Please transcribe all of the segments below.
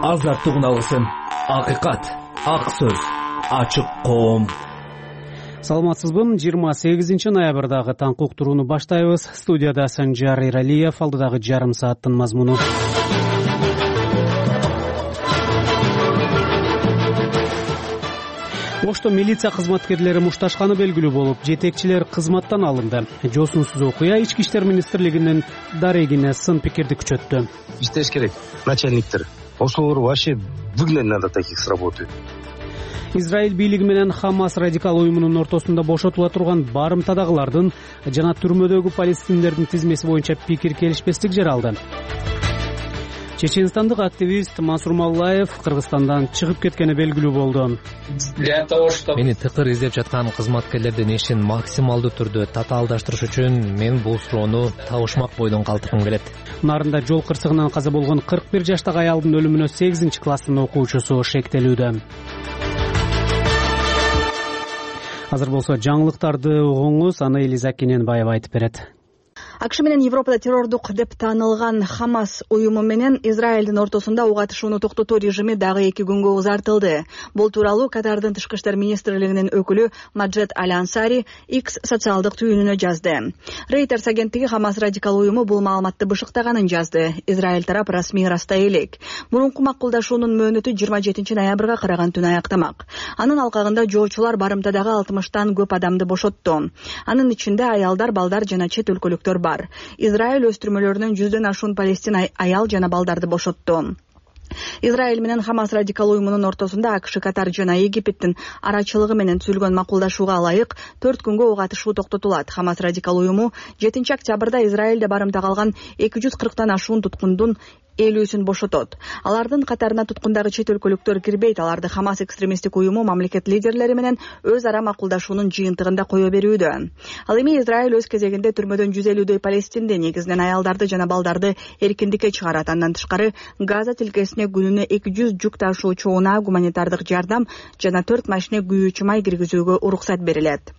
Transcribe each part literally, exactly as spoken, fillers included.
Азаттык алгысым, акыйкат, ак сөз, ачык коом. Саламатсызбы? жыйырма сегизинчи ноябрдагы таңкы уктурууну баштайбыз. Студияда Санжар Иралиев, алдыдагы жарым сааттын мазмуну. Ошто милиция кызматкерлери мушташканы белгилүү болуп, жетекчилер кызматтан алынды. Жосунсуз окуя Ички иштер министрлигинин дарегине сын пикирди күчөттү. Иштеш керек, начальниктер. Ошолор вообще выгнать надо таких с работы. Израиль бийлиги менен Хамас радикал уюмунун ортосунда бошотула турган барымтадагылардын жана түрмөдөгү палестиндердин тизмеси боюнча пикир келишпестик жаралды. Чеченстандык активист Мансур Мавлаев Кыргызстандан чыгып кеткени белгилүү болду. Мени тыкыр издеп жаткан кызматкерлердин ишин максималдуу түрдө татаалдаштырыш үчүн мен бул суроону табышмак бойдон калтыргым келет. Нарында жол кырсыгынан каза болгон кырк бир жаштагы аялдын өлүмүнө сегизинчи класстын окуучусу шектелүүдө. Азыр болсо жаңылыктарды угуңуз, аны Элиза Кененбаева айтып берет. АКШ менен Европада террордук деп таанылган Хамас уюму менен Израилдин ортосунда ок атышууну токтотуу режими дагы эки күнгө узартылды. Бул тууралуу Катардын тышкы иштер министрлигинин өкүлү Маджед Аль-Ансари X социалдык түйүнүнө жазды. Reuters агенттиги Хамас радикал уюму бул маалыматты бышыктаганын жазды. Израиль тарап расмий ырастай элек. Мурунку макулдашуунун мөөнөтү жыйырма жетинчи ноябрга караган түнү аяктамак. Анын алкагында жоочулар барымтадагы алтымыштан көп адамды бошотту. Анын ичинде аялдар, балдар жана чет өлкөлүктөр бар. Израиль өз түрмөлөрүнөн жүздөн ашуун палестин аял жана балдарды бошотту. Израиль менен Хамас радикал уюмунун ортосунда АКШ, Катар жана Египтин арачылыгы менен түзүлгөн макулдашууга ылайык төрт күнгө ок атышуу токтотулат. Хамас радикал уюму жетинчи октябрда Израилде барымта калган эки жүз кырктан ашуун туткундун элүүсүн бошотот. Алардын катарына туткундагы чет өлкөлүктөр кирбейт. Аларды Хамас экстремисттик уюму мамлекет лидерлери менен өз ара макулдашуунун жыйынтыгында кое берүүдө. Ал эми Израиль өз кезегинде түрмөдөн жүз элүүдөй палестинди, негизинен аялдарды жана балдарды эркиндикке чыгарат. Андан тышкары Газа тилкесине күнүнө эки жүз жүк ташуучу унаа гуманитардык жардам жана төрт машина күйүүчү май киргизүүгө уруксат берилет.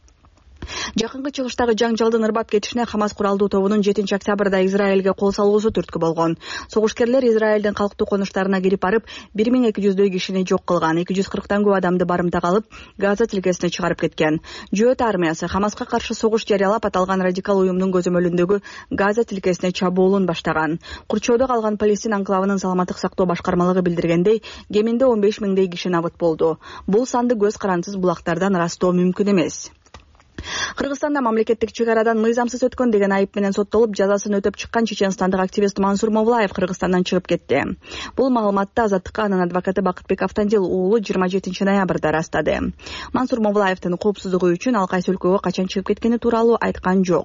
Жакынкы чыгыштагы жаңжалдын ырбап кетишине Хамас куралдуу тобунун жетинчи октябрда Израилге кол салуусу түрткү болгон. Согушкерлер Израилдин калктуу конуштарына кирип барып, бир миң эки жүздөй кишини жок кылган, эки жүз кырктан көп адамды барымта калып, Газа тилкесине чыгарып кеткен. Жөөт армиясы Хамаска каршы согуш жарыялап, аталган радикал уюмдун көзөмөлүндөгү Газа тилкесине чабуулун баштаган. Курчоодо калган Палестин анклавынын саламаттык сактоо башкармалыгы билдиргендей, кеминде он беш миңдей киши набыт болду. Бул санды көз карансыз булактардан ырастоо мүмкүн эмес. Кыргызстанда мамлекеттик чек арадан мыйзамсыз өткөн деген айып менен соттолуп, жазасын өтөп чыккан чеченстандык активист Мансур Мавлаев Кыргызстандан чыгып кетти. Бул маалыматты Азаттыкка анын адвокаты Бакытбек Автандил уулу жыйырма жетинчи ноябрда ырастады. Мансур Мавлаевдин коопсуздугу үчүн ал кайсы өлкөгө качан чыгып кеткени тууралуу айткан жок.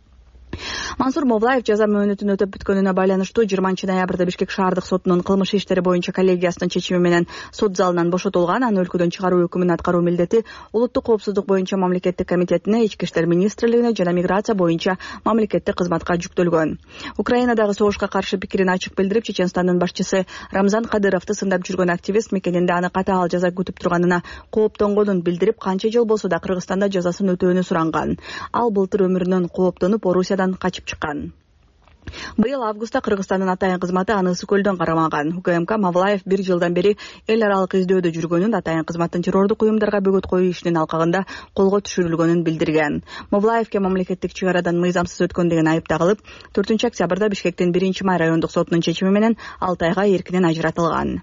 Мансур Мавлаев жаза мөөнөтүн өтөп бүткөнүнө байланыштуу жыйырманчы ноябрда Бишкек шаардык сотунун кылмыш иштери боюнча коллегиясынын чечими менен сот залынан бошотулган. Аны өлкөдөн чыгаруу өкүмүн аткаруу милдети улуттук коопсуздук боюнча мамлекеттик комитетине, Ички иштер министрлигине жана миграция боюнча мамлекеттик кызматка жүктөлгөн. Украинадагы согушка каршы пикирин ачык билдирип, Чеченстандын башчысы Рамзан Кадыровду сындап жүргөн активист мекенинде аны катаал жаза күтүп турганына кооптонгонун билдирип, канча жыл болсо да Кыргызстанда жазасын өтөөнү суранган. Ал былтыр өмүрүнөн кооптонуп Орусиядан качып чыккан. Быйыл августта Кыргызстандын атайын кызматы аны Ысык көлдөн карамаган. УКМК Мавлаев бир жылдан бери эл аралык издөөдө жүргөнүн, атайын кызматтын террордук уюмдарга бөгөт коюу ишинин алкагында колго түшүрүлгөнүн билдирген. Мавлаевке мамлекеттик чек арадан мыйзамсыз өткөн деген айып тагылып, төртүнчү октябрда Бишкектин биринчи май райондук сотунун чечими менен алты айга эркинен ажыратылган.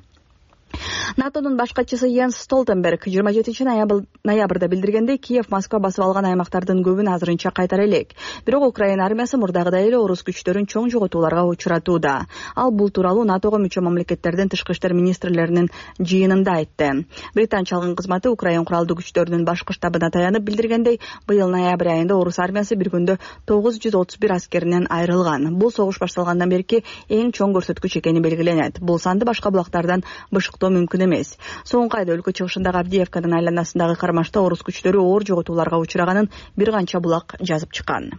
НАТОнун баш катчысы Йенс Столтенберг жыйырма жетинчи ноябрда билдиргендей, Киев Москва басып алган аймактардын көбүн азырынча кайтара элек. Бирок Украина армиясы мурдагыдай эле орус күчтөрүн чоң жоготууларга учуратууда. Ал бул тууралуу НАТОго мүчө мамлекеттердин тышкы иштер министрлеринин жыйынында айтты. Британ чалгын кызматы Украин куралдуу күчтөрүнүн башкы штабына таянып билдиргендей, быйыл ноябрь айында орус армиясы бир күндө тогуз жүз отуз бир аскеринен айрылган. Бул согуш башталгандан берки эң чоң көрсөткүч экени белгиленет. Бул санды башка булактардан бышыктоо мүмкүн эмес. Соңку айда өлкө чыгышындагы Авдеевканын айланасындагы кармашта орус күчтөрү оор жоготууларга учураганын бир канча булак жазып чыккан.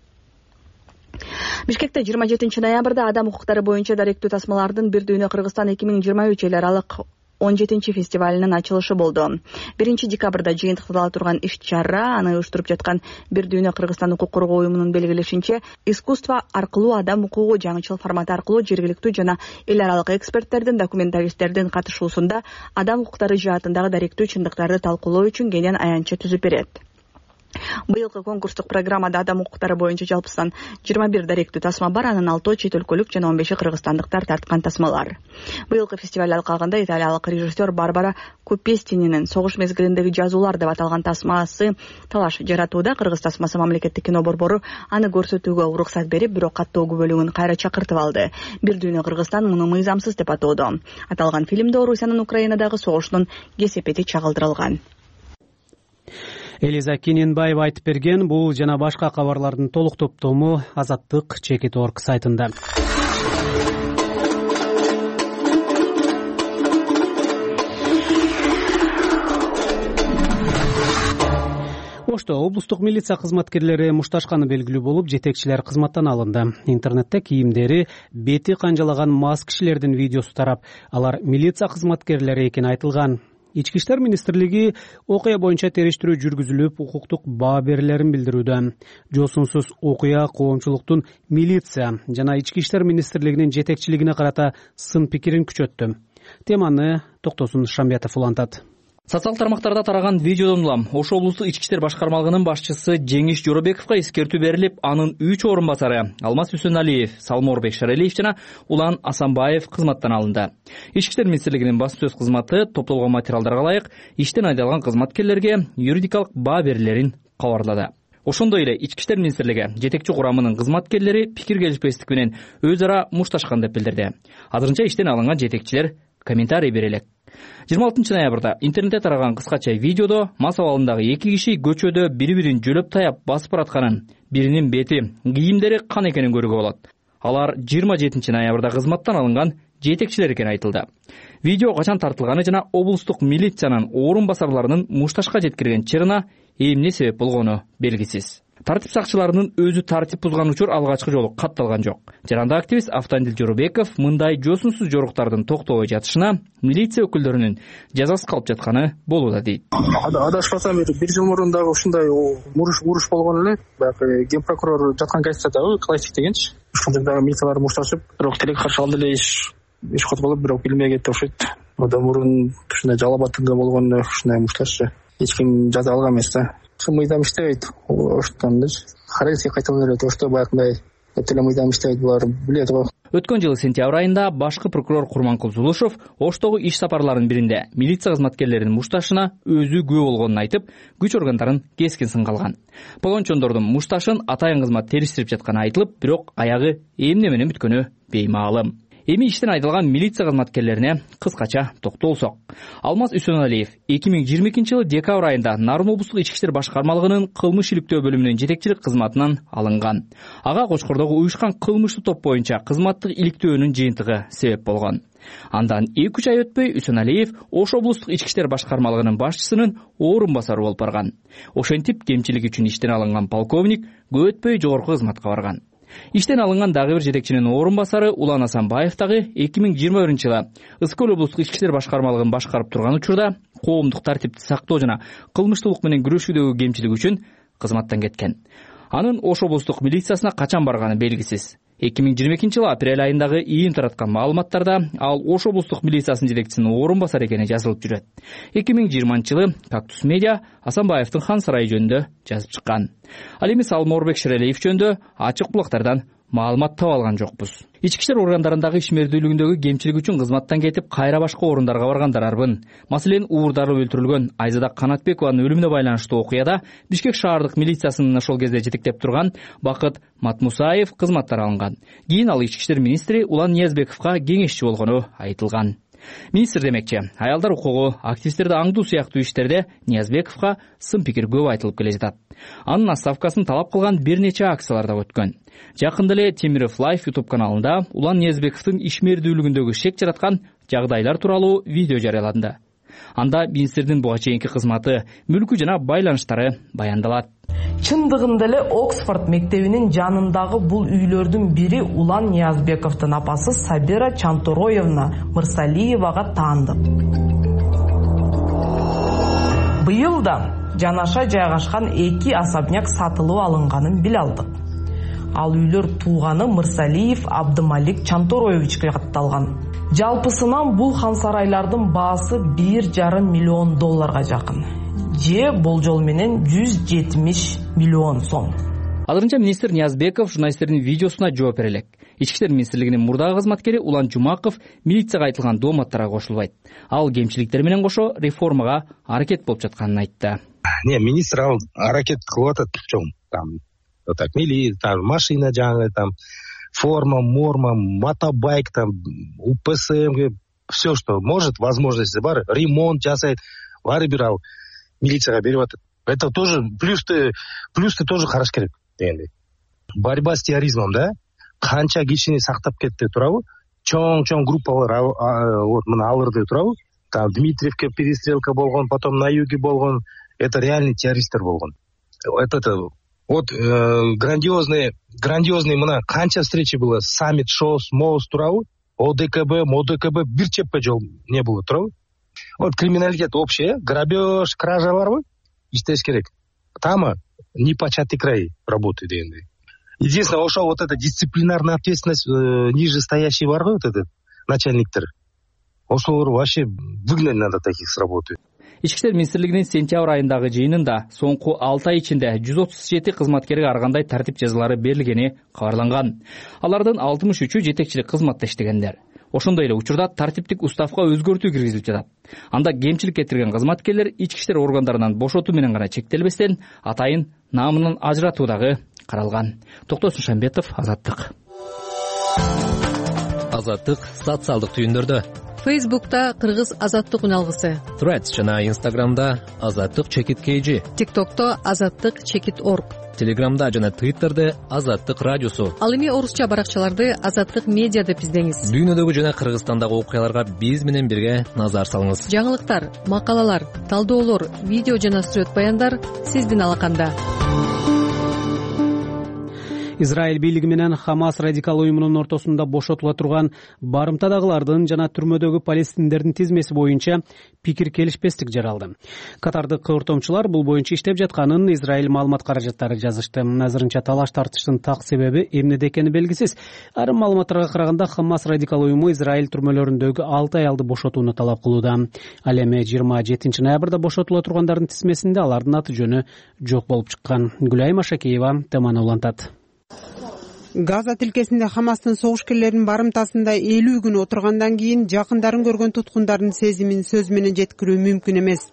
Бишкекте жыйырма жетинчи ноябрда адам укуктары боюнча даректүү тасмалардын бир дүйнө Кыргызстан эки миң жыйырма үч эл аралык он жетинчи фестивалынын ачылышы болду. биринчи декабрда жыйынтыктала турган иш-чара аны уюштуруп жаткан Бир дүйнө Кыргызстан укук коргоо уюмунун белгилешинче, искусство аркылуу адам укугу жаңычыл формат аркылуу жергиликтүү жана эл аралык эксперттердин, документалисттердин катышуусунда адам укуктары жаатындагы даректүү чындыктарды талкуулоо үчүн кенен аянтча түзүп берет. Быйылкы конкурстук программада адам укуктары боюнча жалпысынан жыйырма бир даректүү тасма бар, анын алтоо чет өлкөлүк жана он беши кыргызстандыктар тарткан тасмалар. Быйылкы фестиваль алкагында италиялык режиссер Барбара Купестининин «Согуш мезгилиндеги жазуулар» деп аталган тасмасы талаш жаратууда. Кыргыз тасмасы мамлекеттик кино борбору аны көрсөтүүгө уруксат берип, бирок каттоо күбөлүгүн кайра чакыртып алды. Бир дүйнө Кыргызстан муну мыйзамсыз деп атоодо. Аталган фильмде Орусиянын Украинадагы согушунун кесепети чагылдырылган. Элиза Кененбаева айтып берген. Бул жана башка кабарлардын толук топтому Азаттык чекит точка орг сайтында. Ошто облустук милиция кызматкерлери мушташканы белгилүү болуп, жетекчилер кызматтан алынды. Интернетте кийимдери бети канжалаган мас кишилердин видеосу тарап, алар милиция кызматкерлери экени айтылган. Ички иштер министрлиги окуя боюнча териштирүү жүргүзүлүп, укуктук баа берилерин билдирүүдө. Жосунсуз окуя коомчулуктун милиция жана ички иштер министрлигинин жетекчилигине карата сын пикирин күчөттү. Теманы Токтосун Шамбиятов улантат. Социал тармактарда тараган видеодон улам Ош облустук ички иштер башкармалыгынын башчысы Жеңиш Жоробековго эскертүү берилип, анын үч орун басары Алмаз Үсөналиев, Салморбек Шаралиев жана Улан Асанбаев кызматтан алынды. Ички иштер министрлигинин басма сөз кызматы топтолгон материалдарга ылайык иштен айдалган кызматкерлерге юридикалык баа берилерин кабарлады. Ошондой эле ички иштер министрлиги жетекчи курамынын кызматкерлери пикир келишпестик менен өз ара мушташкан деп билдирди. Азырынча иштен алынган жетекчилер комментарий бере элек. жыйырма алтынчы ноябрда интернетте тараган кыскача видеодо мас абалындагы эки киши көчөдө бири-бирин жөлөп таяп басып баратканын, биринин бети, кийимдери кан экенин көрүүгө болот. Алар жыйырма жетинчи ноябрда кызматтан алынган жетекчилер экени айтылды. Видео качан тартылганы жана облустук милициянын орун басарларынын мушташка жеткирген чырына эмне себеп болгону белгисиз. Тартип сакчыларынын өзү тартип бузган учур алгачкы жолу катталган жок. Жаранда активист Автандил Жоробеков мындай жосунсуз жоруктардын токтобой жатышына милиция өкүлдөрүнүн жазасыз калып жатканы болууда дейт. Адашпасам бир жыл мурун дагы ушундай уруш уруш болгон эле. Баягы ген прокурор жаткан газетадагы классик дегенчи. Ушундай дагы милициялар мушташып, бирок тилек каршы алды эле иш иш козголуп, бирок билмей кетти окшойт. Одан мурун ушундай жалабатынга болгон ушундай мушташчы эч ким жаза алган эмес да. Мыйзам иштебейт оштондуч. Характерге кайталып берет. Ошто баягындай этеле мыйзам иштебейт, булар билет го. Өткөн жылы сентябрь айында башкы прокурор Курманкул Зулушев Оштогу иш сапарларынын биринде милиция кызматкерлеринин мушташына өзү күбө болгонун айтып, күч органдарын кескин сынга алган. Полончондордун мушташын атайын кызмат териштирип жатканы айтылып, бирок аягы эмне менен бүткөнү беймаалым. Эми иштен айдалган милиция кызматкерлерине кыскача токтолсок. Алмаз Үсөналиев эки миң жыйырма экинчи жылы декабрь айында Нарын облустук ички иштер башкармалыгынын кылмыш иликтөө бөлүмүнүн жетекчилик кызматынан алынган. Ага Кочкордогу уюшкан кылмыштуу топ боюнча кызматтык иликтөөнүн жыйынтыгы себеп болгон. Андан эки үч ай өтпөй Үсөналиев Ош облустук ички иштер башкармалыгынын башчысынын орун басары болуп барган. Ошентип кемчилик үчүн иштен алынган полковник көп өтпөй жогорку кызматка барган. Иштен алынган дагы бир жетекчинин орун басары Улан Асанбаев дагы эки миң жыйырма биринчи жылы Ыскөл облустук ички иштер башкармалыгын башкарып турган учурда коомдук тартипти сактоо жана кылмыштуулук менен күрөшүүдөгү кемчилиги үчүн кызматтан кеткен. Анын Ош облустук милициясына качан барганы белгисиз. эки миң жыйырма экинчи жылы апрель айындагы ийин тараткан маалыматтарда ал Ош облустук милициясынын жетекчисинин орун басары экени жазылып жүрөт. эки миң жыйырманчы жылы Кактус медиа Асанбаевдин Хан сарайы жөнүндө жазып чыккан. Ал эми Салморбек Шаралиев жөнүндө ачык булактардан маалымат таба алган жокпуз. Ички иштер органдарындагы ишмердүүлүгүндөгү кемчилик үчүн кызматтан кетип, кайра башка орундарга баргандар арбын. Маселен, уурдарып өлтүрүлгөн Айзада Канатбекованын өлүмүнө байланыштуу окуяда Бишкек шаардык милициясынын ошол кезде жетектеп турган Бакыт Матмусаев кызматтан алынган. Кийин ал ички иштер министри Улан Ниязбековго кеңешчи болгону айтылган. Министр демекчи, аялдар укугу, активисттерди аңдуу сыяктуу иштерде Ниязбековго сын пикир көп айтылып келе жатат. Анын отставкасын талап кылган бир нече акциялар да өткөн. Жакында эле Темиров Лайф YouTube каналында Улан Ниязбековдун ишмердүүлүгүндөгү шек жараткан жагдайлар тууралуу видео жарыяланды. Анда министрдин буга чейинки кызматы, мүлкү жана байланыштары баяндалат. Чындыгында эле Оксфорд мектебинин жанындагы бул үйлөрдүн бири Улан Ниязбековдун апасы Сабира Чантороевна Мырсалиевага таандык. Быйыл да жанаша жайгашкан эки особняк сатылып алынганын биле алдык. Ал үйлөр тууганы Мырсалиев Абдымалик Чанторовичке катталган. Жалпысынан бул хан сарайлардын баасы бир жарым миллион долларга жакын. Же болжол менен жүз жетимиш миллион сом. Азырынча министр Ниязбеков журналисттердин видеосуна жооп бере элек. Ички иштер министрлигинин мурдагы кызматкери Улан Жумаков милицияга айтылган дооматтарга кошулбайт. Ал кемчиликтер менен кошо реформага аракет болуп жатканын айтты. Не, министр ал аракет кылып атат, чоң. Там вот так мили, там машина жаңы, там форма, морма, мотобайк, там УПСМ, все, что может, возможности бар, ремонт жасайт, баары бир ал милицияга берип атат. Это тоже плюс-ты, плюс-ты тоже караш керек дегендей. Борьба с терроризмом, да? Канча кишини сактап кетти туурабы? Чоң-чоң группалар вот мына алырды туурабы? Там Дмитриевке перестрелка болгон, потом на юге болгон. Это реальный террористтер болгон. Это, это вот э, грандиозные, грандиозные мына канча встречи было, саммит, шоус, моус туурабы? ОДКБ, МОДКБ бир чеппе жол не было туурабы? Вот криминалитет общий, грабеж, кража барбы? Иштеш керек. Там непочатый край работы дегендей. Единственное, ошол вот эта дисциплинарная ответственность э, ниже стоящий бар ғой, вот этот начальниктер. Ошолор вообще выгнать надо таких с работы. Ички иштер министрлигинин сентябрь айындагы жыйынында соңку алты ай ичинде жүз отуз жети кызматкерге ар кандай тартип жазалары берилгени кабарланган. Алардын алтымыш үчү жетекчилик кызматта иштегендер. Ошондой эле учурда тартиптик уставка өзгөртүү киргизилип жатат. Анда кемчилик кетирген кызматкерлер ички иштер органдарынан бошотуу менен гана чектелбестен атайын наамынан ажыратуу дагы каралган. Токтосун Шамбетов, Азаттык. Азаттык социалдык түйүндөрдө. Фейсбукта Кыргыз Азаттык үналгысы. Threads жана Инстаграмда Азаттык чекит kg. ТикТокто Азаттык чекит орг. Телеграмда жана Твиттерде Азаттык радиосу. Ал эми орусча баракчаларды Азаттык медиа деп издеңиз. Дүйнөдөгү жана Кыргызстандагы окуяларга биз менен бирге назар салыңыз. Жаңылыктар, макалалар, талдоолор, видео жана сүрөт баяндар сиздин алаканда. Израиль бийлиги менен Хамас радикал уюмунун ортосунда бошотула турган барымтадагылардын жана түрмөдөгү палестиндердин тизмеси боюнча пикир келишпестик жаралды. Катардык ортомчулар бул боюнча иштеп жатканын Израиль маалымат каражаттары жазышты. Азырынча талаш тартыштын так себеби эмнеде экени белгисиз. Айрым маалыматтарга караганда Хамас радикал уюму Израиль түрмөлөрүндөгү алты аялды бошотууну талап кылууда. Ал эми жыйырма жетинчи ноябрда бошотула тургандардын тизмесинде алардын аты жөнү жок болуп чыккан. Гүлайым Ашакеева теманы улантат. Газа тилкесинде Хамастын согушкерлеринин барымтасында элүү күн отургандан кийин жакындарын көргөн туткундардын сезимин сөз менен жеткирүү мүмкүн эмес.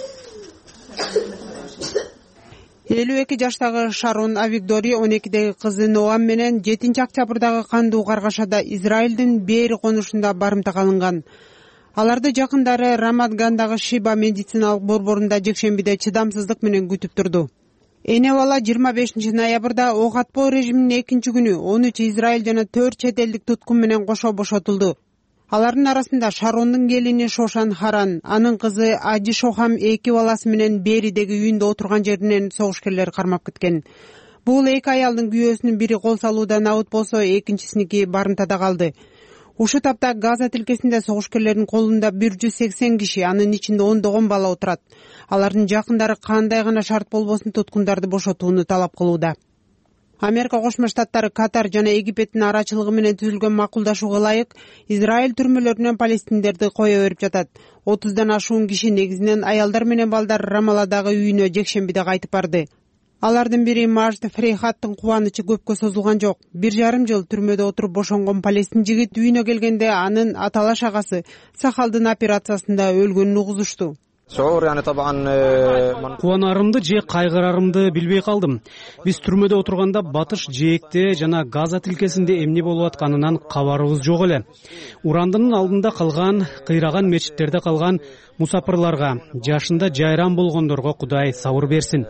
элүү эки жаштагы Шарон Авигдори он экидеги кызы Ноам менен жетинчи октябрдагы кандуу каргашада Израилдин Бейри конушунда барымтага алынган. Аларды жакындары Рамадгандагы Шиба медициналык борборунда жекшембиде чыдамсыздык менен күтүп турду. Эне бала жыйырма бешинчи ноябрда ок атпоо режиминин экинчи күнү он үч Израиль жана төрт чет элдик туткун менен кошо бошотулду. Алардын арасында Шарондун келини Шошан Харан, анын кызы Ади Шохам эки баласы менен Беридеги үйүндө отурган жеринен согушкерлер кармап кеткен. Бул эки аялдын күйөөсүнүн бири кол салуудан абыт болсо, экинчисиники барымтада калды. Ушул тапта Газа тилкесинде согушкерлердин колунда бир жүз сексен киши, анын ичинде ондогон бала отурат. Алардын жакындары кандай гана шарт болбосун туткундарды бошотууну талап кылууда. Америка Кошмо Штаттары, Катар жана Египеттин арачылыгы менен түзүлгөн макулдашууга ылайык Израиль түрмөлөрүнөн палестиндерди кое берип жатат. отуздан ашуун киши, негизинен аялдар менен балдар, Рамаладагы үйүнө жекшембиде кайтып барды. Алардын бири Мажд Фрейхаттын кубанычы көпкө созулган жок. Бир жарым жыл түрмөдө отуруп бошонгон палестин жигит үйүнө келгенде анын аталаш агасы Сахалдын операциясында өлгөнүн угузушту. Кубанарымды же кайгырарымды билбей калдым. Биз түрмөдө отурганда батыш жээкте жана Газа тилкесинде эмне болуп атканынан кабарыбыз жок эле. Урандынын алдында калган, кыйраган мечиттерде калган мусапырларга, жашында жайран болгондорго Кудай сабыр берсин.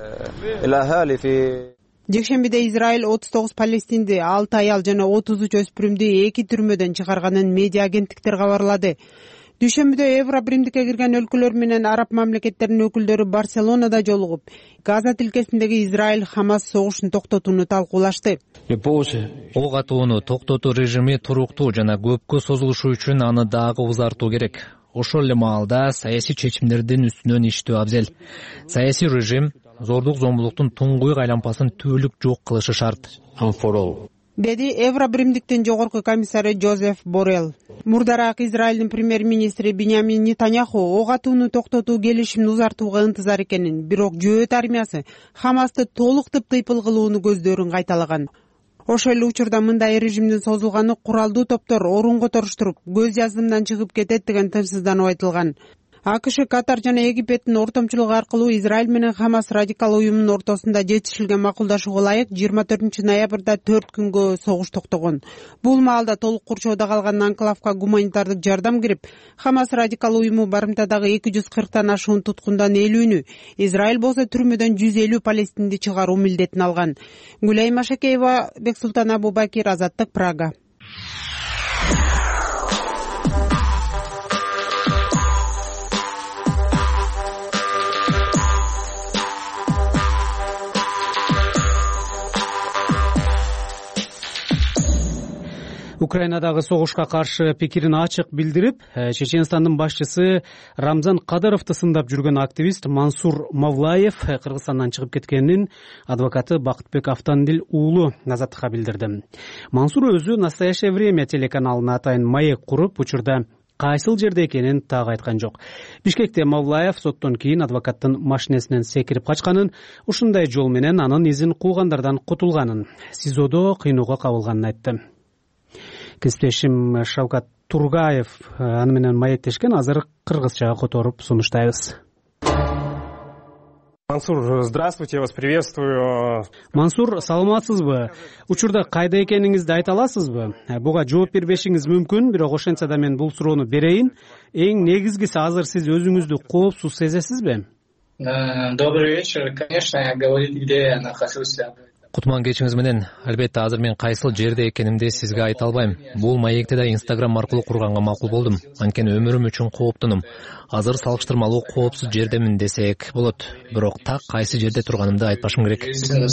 Жекшембиде Израиль отуз тогуз палестинди, алты аял жана отуз үч өспүрүмдү эки түрмөдөн чыгарганын медиа агенттиктер кабарлады. Дүйшөмбүдө Евробиримдикке кирген өлкөлөр менен араб мамлекеттеринин өкүлдөрү Барселонада жолугуп, Газа тилкесиндеги Израиль Хамас согушун токтотууну талкуулашты. Ок атууну токтотуу режими туруктуу жана көпкө созулушу үчүн аны дагы узартуу керек. ошол эле маалда саясий чечимдердин үстүнөн иштөө абзел. Саясий режим зордук зомбулуктун туңгуйук айлампасын түбөлүк жок кылышы шарт деди Евро биримдиктин жогорку комиссары Жозеф Боррелл. Мурдараак Израилдин премьер-министри Биньямин Нетаньяху ок атууну токтотуу келишимин узартууга ынтызар экенин, бирок жөөт армиясы Хамасты толук тыптыйпыл кылууну көздөрүн кайталаган. Ошол эле учурда мындай режимдин созулганы куралдуу топтор орун которуштуруп, көз жаздымдан чыгып кетет деген тынчсыздануу айтылган. АКШ, Катар жана Египеттин ортомчулугу аркылуу Израиль менен Хамас радикал уюмунун ортосунда жетишилген макулдашууга ылайык жыйырма төртүнчү ноябрда төрт күнгө согуш токтогон. Бул маалда толук курчоодо калган анклавка гуманитардык жардам кирип, Хамас радикал уюму барымтадагы эки жүз кырктан ашуун туткундан элүүнү, Израиль болсо түрмөдөн жүз элүү палестинди чыгаруу милдетин алган. Гүлай Машакеева, Бексултан Абубакир, Азаттык, Прага. Украинадагы согушка каршы пикирин ачык билдирип, Чеченстандын башчысы Рамзан Кадыровду сындап жүргөн активист Мансур Мавлаев Кыргызстандан чыгып кеткенин адвокаты Бакытбек Автандил уулу Азаттыкка билдирди. Мансур өзү «Настоящее время» телеканалына атайын маек куруп, учурда кайсыл жерде экенин так айткан жок. Бишкекте Мавлаев соттон кийин адвокаттын машинесинен секирип качканын, ушундай жол менен анын изин куугандардан кутулганын, СИЗОдо кыйноого кабылганын айтты. Кесиптешим Шавкат Тургаев аны менен маектешкен, азыр кыргызча которуп сунуштайбыз. Мансур, здравствуйте, я вас приветствую. Мансур, саламатсызбы? Учурда кайда экениңизди айта аласызбы? Буга жооп бербешиңиз мүмкүн, бирок ошентсе да мен бул суроону берейин. Эң негизгиси, азыр сиз өзүңүздү коопсуз сезесизби? Добрый вечер. Конечно, я говорить, где я нахожусь. Кутман кечиңиз менен. Албетте азыр мен кайсыл жерде экенимди сизге айта албайм. Бул маекти да Инстаграм аркылуу курганга макул болдум. Анткени өмүрүм үчүн кооптунум. Азыр салыштырмалуу коопсуз жердемин десек болот. Бирок так кайсы жерде турганымды айтпашым керек.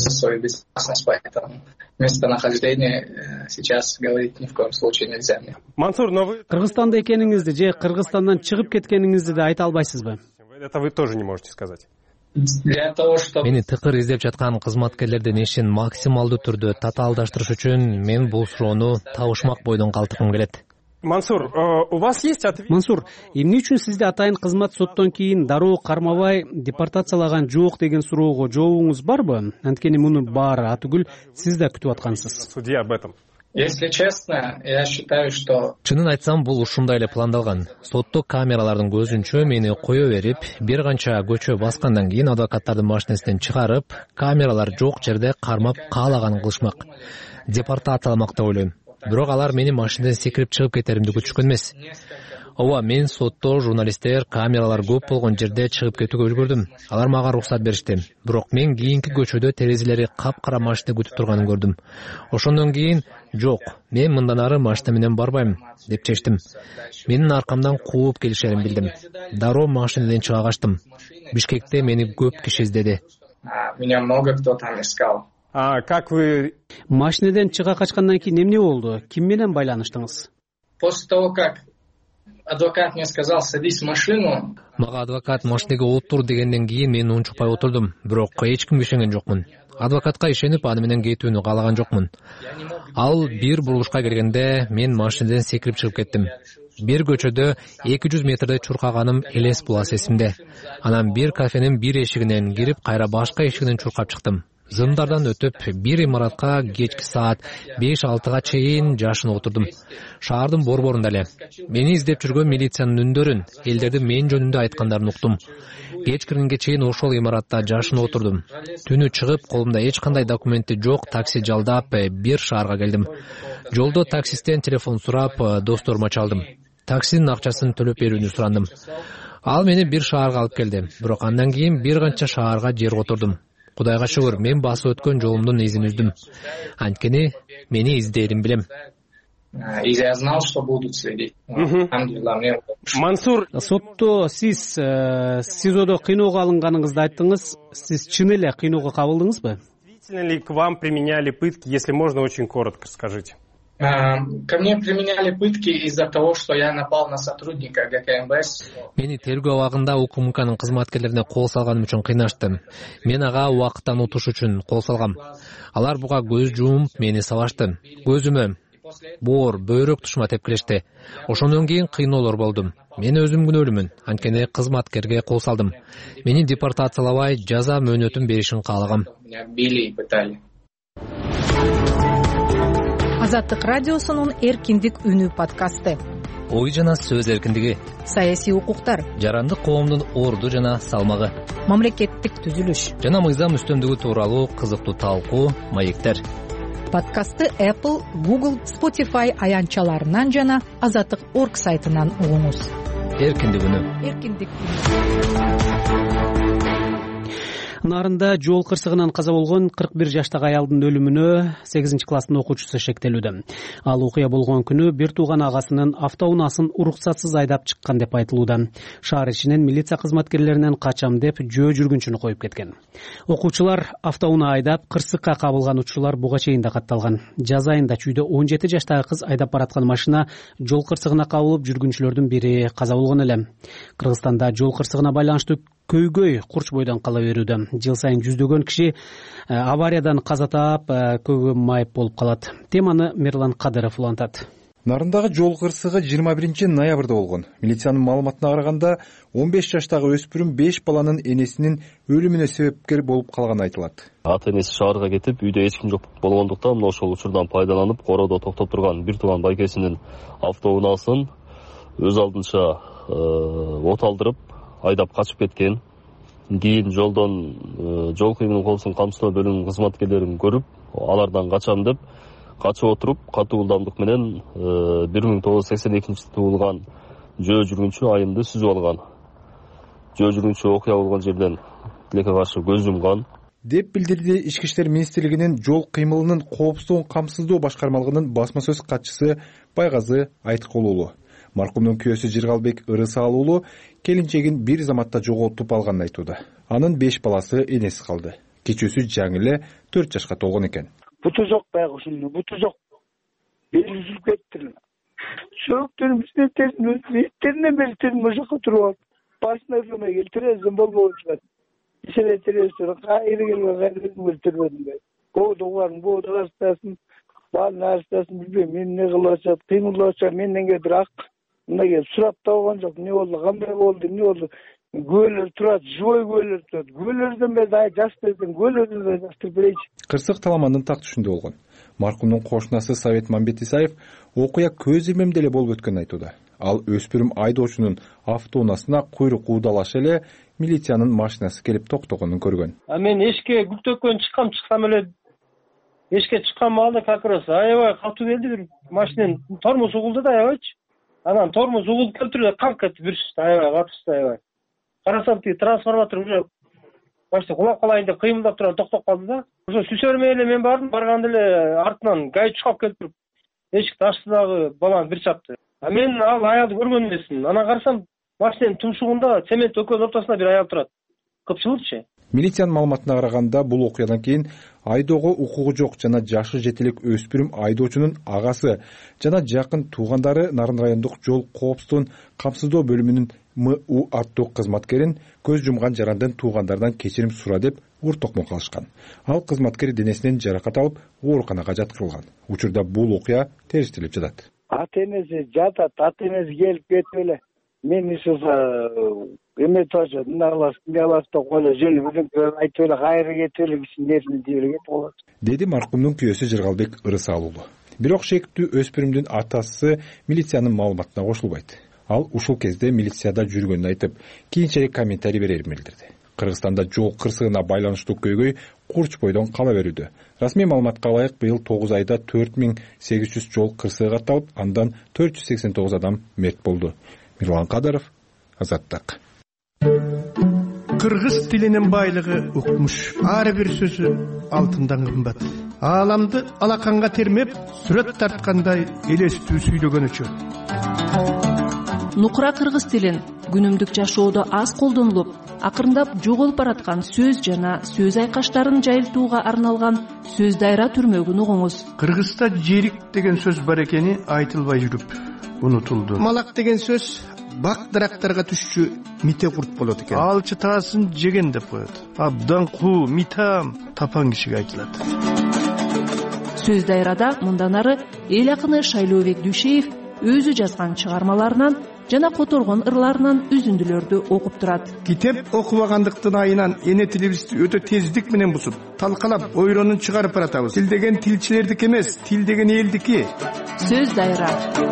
Местонахождение сейчас говорить ни в коем случае нельзя мне. Мансур, но вы Кыргызстанда экениңизди же Кыргызстандан чыгып кеткениңизди да айта албайсызбы? Это вы тоже не можете сказать. Для того, чтобы Мени тыкыр издеп жаткан кызматкерлердин ишин максималдуу түрдө татаалдаштырыш үчүн мен бул суроону табышмак бойдон калтыргым келет. Мансур, у вас есть ответ? Мансур, эмне үчүн сизди атайын кызмат соттон кийин дароо кармабай депортациялаган жок деген суроого жообуңуз барбы? Анткени муну баары атүгүл сиз да күтүп аткансыз. Судья об этом. Если честно, я считаю, что Чынын айтсам, бул ушундай эле пландалган. Сотто камералардын көзүнчө мени кое берип, бир канча көчө баскандан кийин адвокаттардын машинесинен чыгарып, камералар жок жерде кармап каалаганын кылышмак. Депортацияламак деп ойлойм. Бирок алар мени машинеден секирип чыгып кетеримди күтүшкөн эмес. Ооба, мен сотто журналисттер камералар көп болгон жерде чыгып кетүүгө үлгүрдүм. Алар мага уруксат беришти. Бирок мен кийинки көчөдө терезелери капкара машина күтүп турганын көрдүм. Ошондон кийин жок, мен мындан ары машина менен барбайм деп чечтим. Менин аркамдан кууп келишерин билдим. Дароо машинеден чыга качтым. Бишкекте мени көп киши издеди. Меня много кто там искал. А как вы Машинеден чыга качкандан кийин эмне болду? Ким менен байланыштыңыз? После того, как адвокат мне сказал, садись в машину. Мага адвокат машинеге отур дегенден кийин мен унчукпай отурдум. Бирок эч кимге ишенген жокмун. Адвокатка ишенип, аны менен кетүүнү каалаган жокмун. Ал бир бурулушка келгенде мен машинеден секирип чыгып кеттим. Бир көчөдө эки жүз метрде чуркаганым элес булас эсимде. Анан бир кафенин бир эшигинен кирип, кайра башка эшигинен чуркап чыктым. Зымдардан өтүп, бир имаратка кечки саат беш алтыга чейин жашынып отурдум. Шаардын борборунда эле. Мени издеп жүргөн милициянын үндөрүн, элдердин мен жөнүндө айткандарын уктум. Кечкиринге чейин ошол имаратта жашынып отурдум. Түнү чыгып, колумда эч кандай документи жок, такси жалдап бир шаарга келдим. Жолдо таксисттен телефон сурап, досторума чалдым. Таксинин акчасын төлөп берүүнү сурандым. Ал мени бир шаарга алып келди. Бирок андан кийин бир канча шаарга жер отурдум. Кудайга шүгүр, мен басып өткөн жолумдун изин үздүм. Анткени мени издээрин билем. И я знал, что будут следить. Мансур, Сотто сиз СИЗОдо кыйноого алынганыңызды айттыңыз. Сиз чын эле кыйноого кабылдыңызбы? действительно ли к вам применяли пытки, если можно, очень коротко скажите. Ко мне применяли пытки из-за того, что я напал на сотрудника ГКМБС. Мени тергөө абагында УКМКнын кызматкерлерине кол салганым үчүн кыйнашты. Мен ага убакыттан утуш үчүн кол салгам. Алар буга көз жумуп мени сабашты. Көзүмө боор, бөйрөк тушума тепкилешти. Ошондон кийин кыйноолор болду. Мен өзүм күнөөлүмүн, анткени кызматкерге кол салдым. Мени депортациялабай жаза мөөнөтүн беришин каалагам. Били и пытали. Азаттык радиосунун эркиндик үнү подкасты. Ой жана сөз эркиндиги. Саясий укуктар. Жарандык коомдун орду жана салмагы. Мамлекеттик түзүлүш. Жана мыйзам үстөмдүгү тууралуу кызыктуу талкуу, маектер. Подкастты Apple, Google, Spotify аянтчаларынан жана азаттык точка орг сайтынан угуңуз. Эркиндик үнү. Эркиндик үнү. Нарында жол кырсыгынан каза болгон кырк бир жаштагы аялдын өлүмүнө сегизинчи класстын окуучусу шектелүүдө. Ал окуя болгон күнү бир тууган агасынын автоунаасын уруксатсыз айдап чыккан деп айтылууда. Шаар ичинен милиция кызматкерлеринен качам деп жөө жүргүнчүнү коюп кеткен. Окуучулар автоунаа айдап кырсыкка кабылган учурлар буга чейин да катталган. Жаз айында чүйдө он жети жаштагы кыз айдап бараткан машина жол кырсыгына кабылып жүргүнчүлөрдүн бири каза болгон эле. Кыргызстанда жол кырсыгына байланыштуу көйгөй курч бойдон кала берүүдө. Жыл сайын жүздөгөн киши авариядан каза таап, көбү майып болуп калат. Теманы Мерлан Кадыров улантат. Нарындагы жол кырсыгы жыйырма биринчи ноябрда болгон. Милициянын маалыматына караганда он беш жаштагы өспүрүм беш баланын энесинин өлүмүнө себепкер болуп калганы айтылат. Ата энеси шаарга кетип, үйдө эч ким жок болгондуктан мына ошол учурдан пайдаланып, короодо токтоп турган бир тууган байкесинин автоунаасын өз алдынча от алдырып айдап качып кеткен. Кийин жолдон жол кыймылын коопсуздук камсыздоо бөлүмүнүн кызматкерлерин көрүп, алардан качам деп качып отуруп, катуу ылдамдык менен бир миң тогуз жүз сексен экинчи туулган жөө жүргүнчү айымды сүзүп алган. Жөө жүргүнчү окуя болгон жерден тилекке каршы көз жумган деп билдирди Ички иштер министрлигинин жол кыймылынын коопсуздугун камсыздоо башкармалыгынын басма сөз катчысы Байгазы Айткул уулу. Маркумдун күйөөсү Жыргалбек Ырысаал уулу келинчегин бир заматта жоготуп алганын айтууда. Анын беш баласы энеси калды. Кичүүсү жаңы эле төрт жашка толгон экен. Буту жок баягы ушунун, буту жок. Бели үзүлүп кетти. Сөктөрүм үстөтөрүн үстөрүнөн бери тирим ошоко туруп алып, башына кылмай келтиресин болбоочу. Ишене тересин, кайры келген кайры тербедим. Коодо угарын, боодо кастасын, баарын арстасын билбейм, мен эмне кылып атат, кыймылдап атат, менден кээ бирок мына келип сурап да койгон жок. Эмне болду, кандай болду, эмне болду? Көөлөр турат, живой көөлөр турат. Көөлөрдөн бери жаштырдым, көөлөрдөн бери жаштырып берейчи. Кырсык Таламандын так түшүндө болгон. Маркумдун кошунасы Совет Мамбет Исаев окуя көз ирмемде эле болуп өткөнүн айтууда. Ал өспүрүм айдоочунун автоунаасына куйрук уудалашы эле милициянын машинасы келип токтогонун көргөн. А мен эшикке гүл төккөн чыккам, чыксам эле эшикке чыккан маалда как раз аябай катуу келди, бир машинанын тормоз угулду да аябайчы. Анан тормоз угулуп келтирди, канк кетти бир аябай катышты аябай. Карасам тиги трансформатор уже башта кулап калайын деп кыймылдап турган токтоп калды да. Ошо сүсөрмөй эле мен бардым, барганда эле артынан гай чукап келип эшикти ачты дагы баланы бир чапты. А мен ал аялды көргөн эмесмин. Анан карасам машинанын тумшугунда цемент өкөнүн ортосунда бир аял турат. Кыпчылычы. Милициянын маалыматына караганда бул окуядан кийин айдоого укугу жок жана жашы жетилик өспүрүм айдоочунун агасы жана жакын туугандары Нарын райондук жол коопсуздугун камсыздоо бөлүмүнүн М У аттуу кызматкерин көз жумган жарандын туугандарынан кечирим сура деп уртокмо калышкан. Ал кызматкер денесинен жаракат алып ооруканага жаткырылган. Учурда бул окуя териштелип жатат. Ата энеси жатат, ата энеси келип кетип эле мен ишуга эме тожо налас налас деп койло жөн айтып эле кайры кетип эле кишинин нервин тийбеген болот. Деди маркумдун күйөөсү Жыргалбек Ырысаал уулу. Бирок шектүү өспүрүмдүн атасы милициянын маалыматына кошулбайт. Ал ушул кезде милицияда жүргөнүн айтып, кийинчерээк комментарий берерин билдирди. Кыргызстанда жол кырсыгына байланыштуу көйгөй курч бойдон кала берүүдө. Расмий маалыматка ылайык быйыл тогуз айда төрт миң сегиз жүз жол кырсыгы катталып, андан төрт жүз сексен тогуз адам мерт болду. Мирлан Кадыров, Азаттык. Кыргыз тилинин байлыгы укмуш. Ар бир сөзү алтындан кымбат. Ааламды алаканга термеп, сүрөт тарткандай элестүү сүйлөгөнүчө. Нукура кыргыз тилин күнүмдүк жашоодо аз колдонулуп, акырындап жоголуп бараткан сөз жана сөз айкаштарын жайылтууга арналган сөз дайра түрмөгүн угуңуз. Кыргызда жерик деген сөз бар экени айтылбай жүрүп унутулду. Малак деген сөз бак дарактарга түшчү мите курт болот экен. Ал чытаасын жеген деп коет. Абдан куу, митам тапан кишиге айтылат. Сөз дайрада мындан ары эл акыны Шайлообек Дүйшеев өзү жазган чыгармаларынан жана которгон ырларынан үзүндүлөрдү окуп турат. Китеп окубагандыктын айынан эне тилибизди өтө тездик менен бусуп, талкалап, ойронун чыгарып баратабыз. Тил деген тилчилердики эмес, тил деген элдики. Сөз дайра.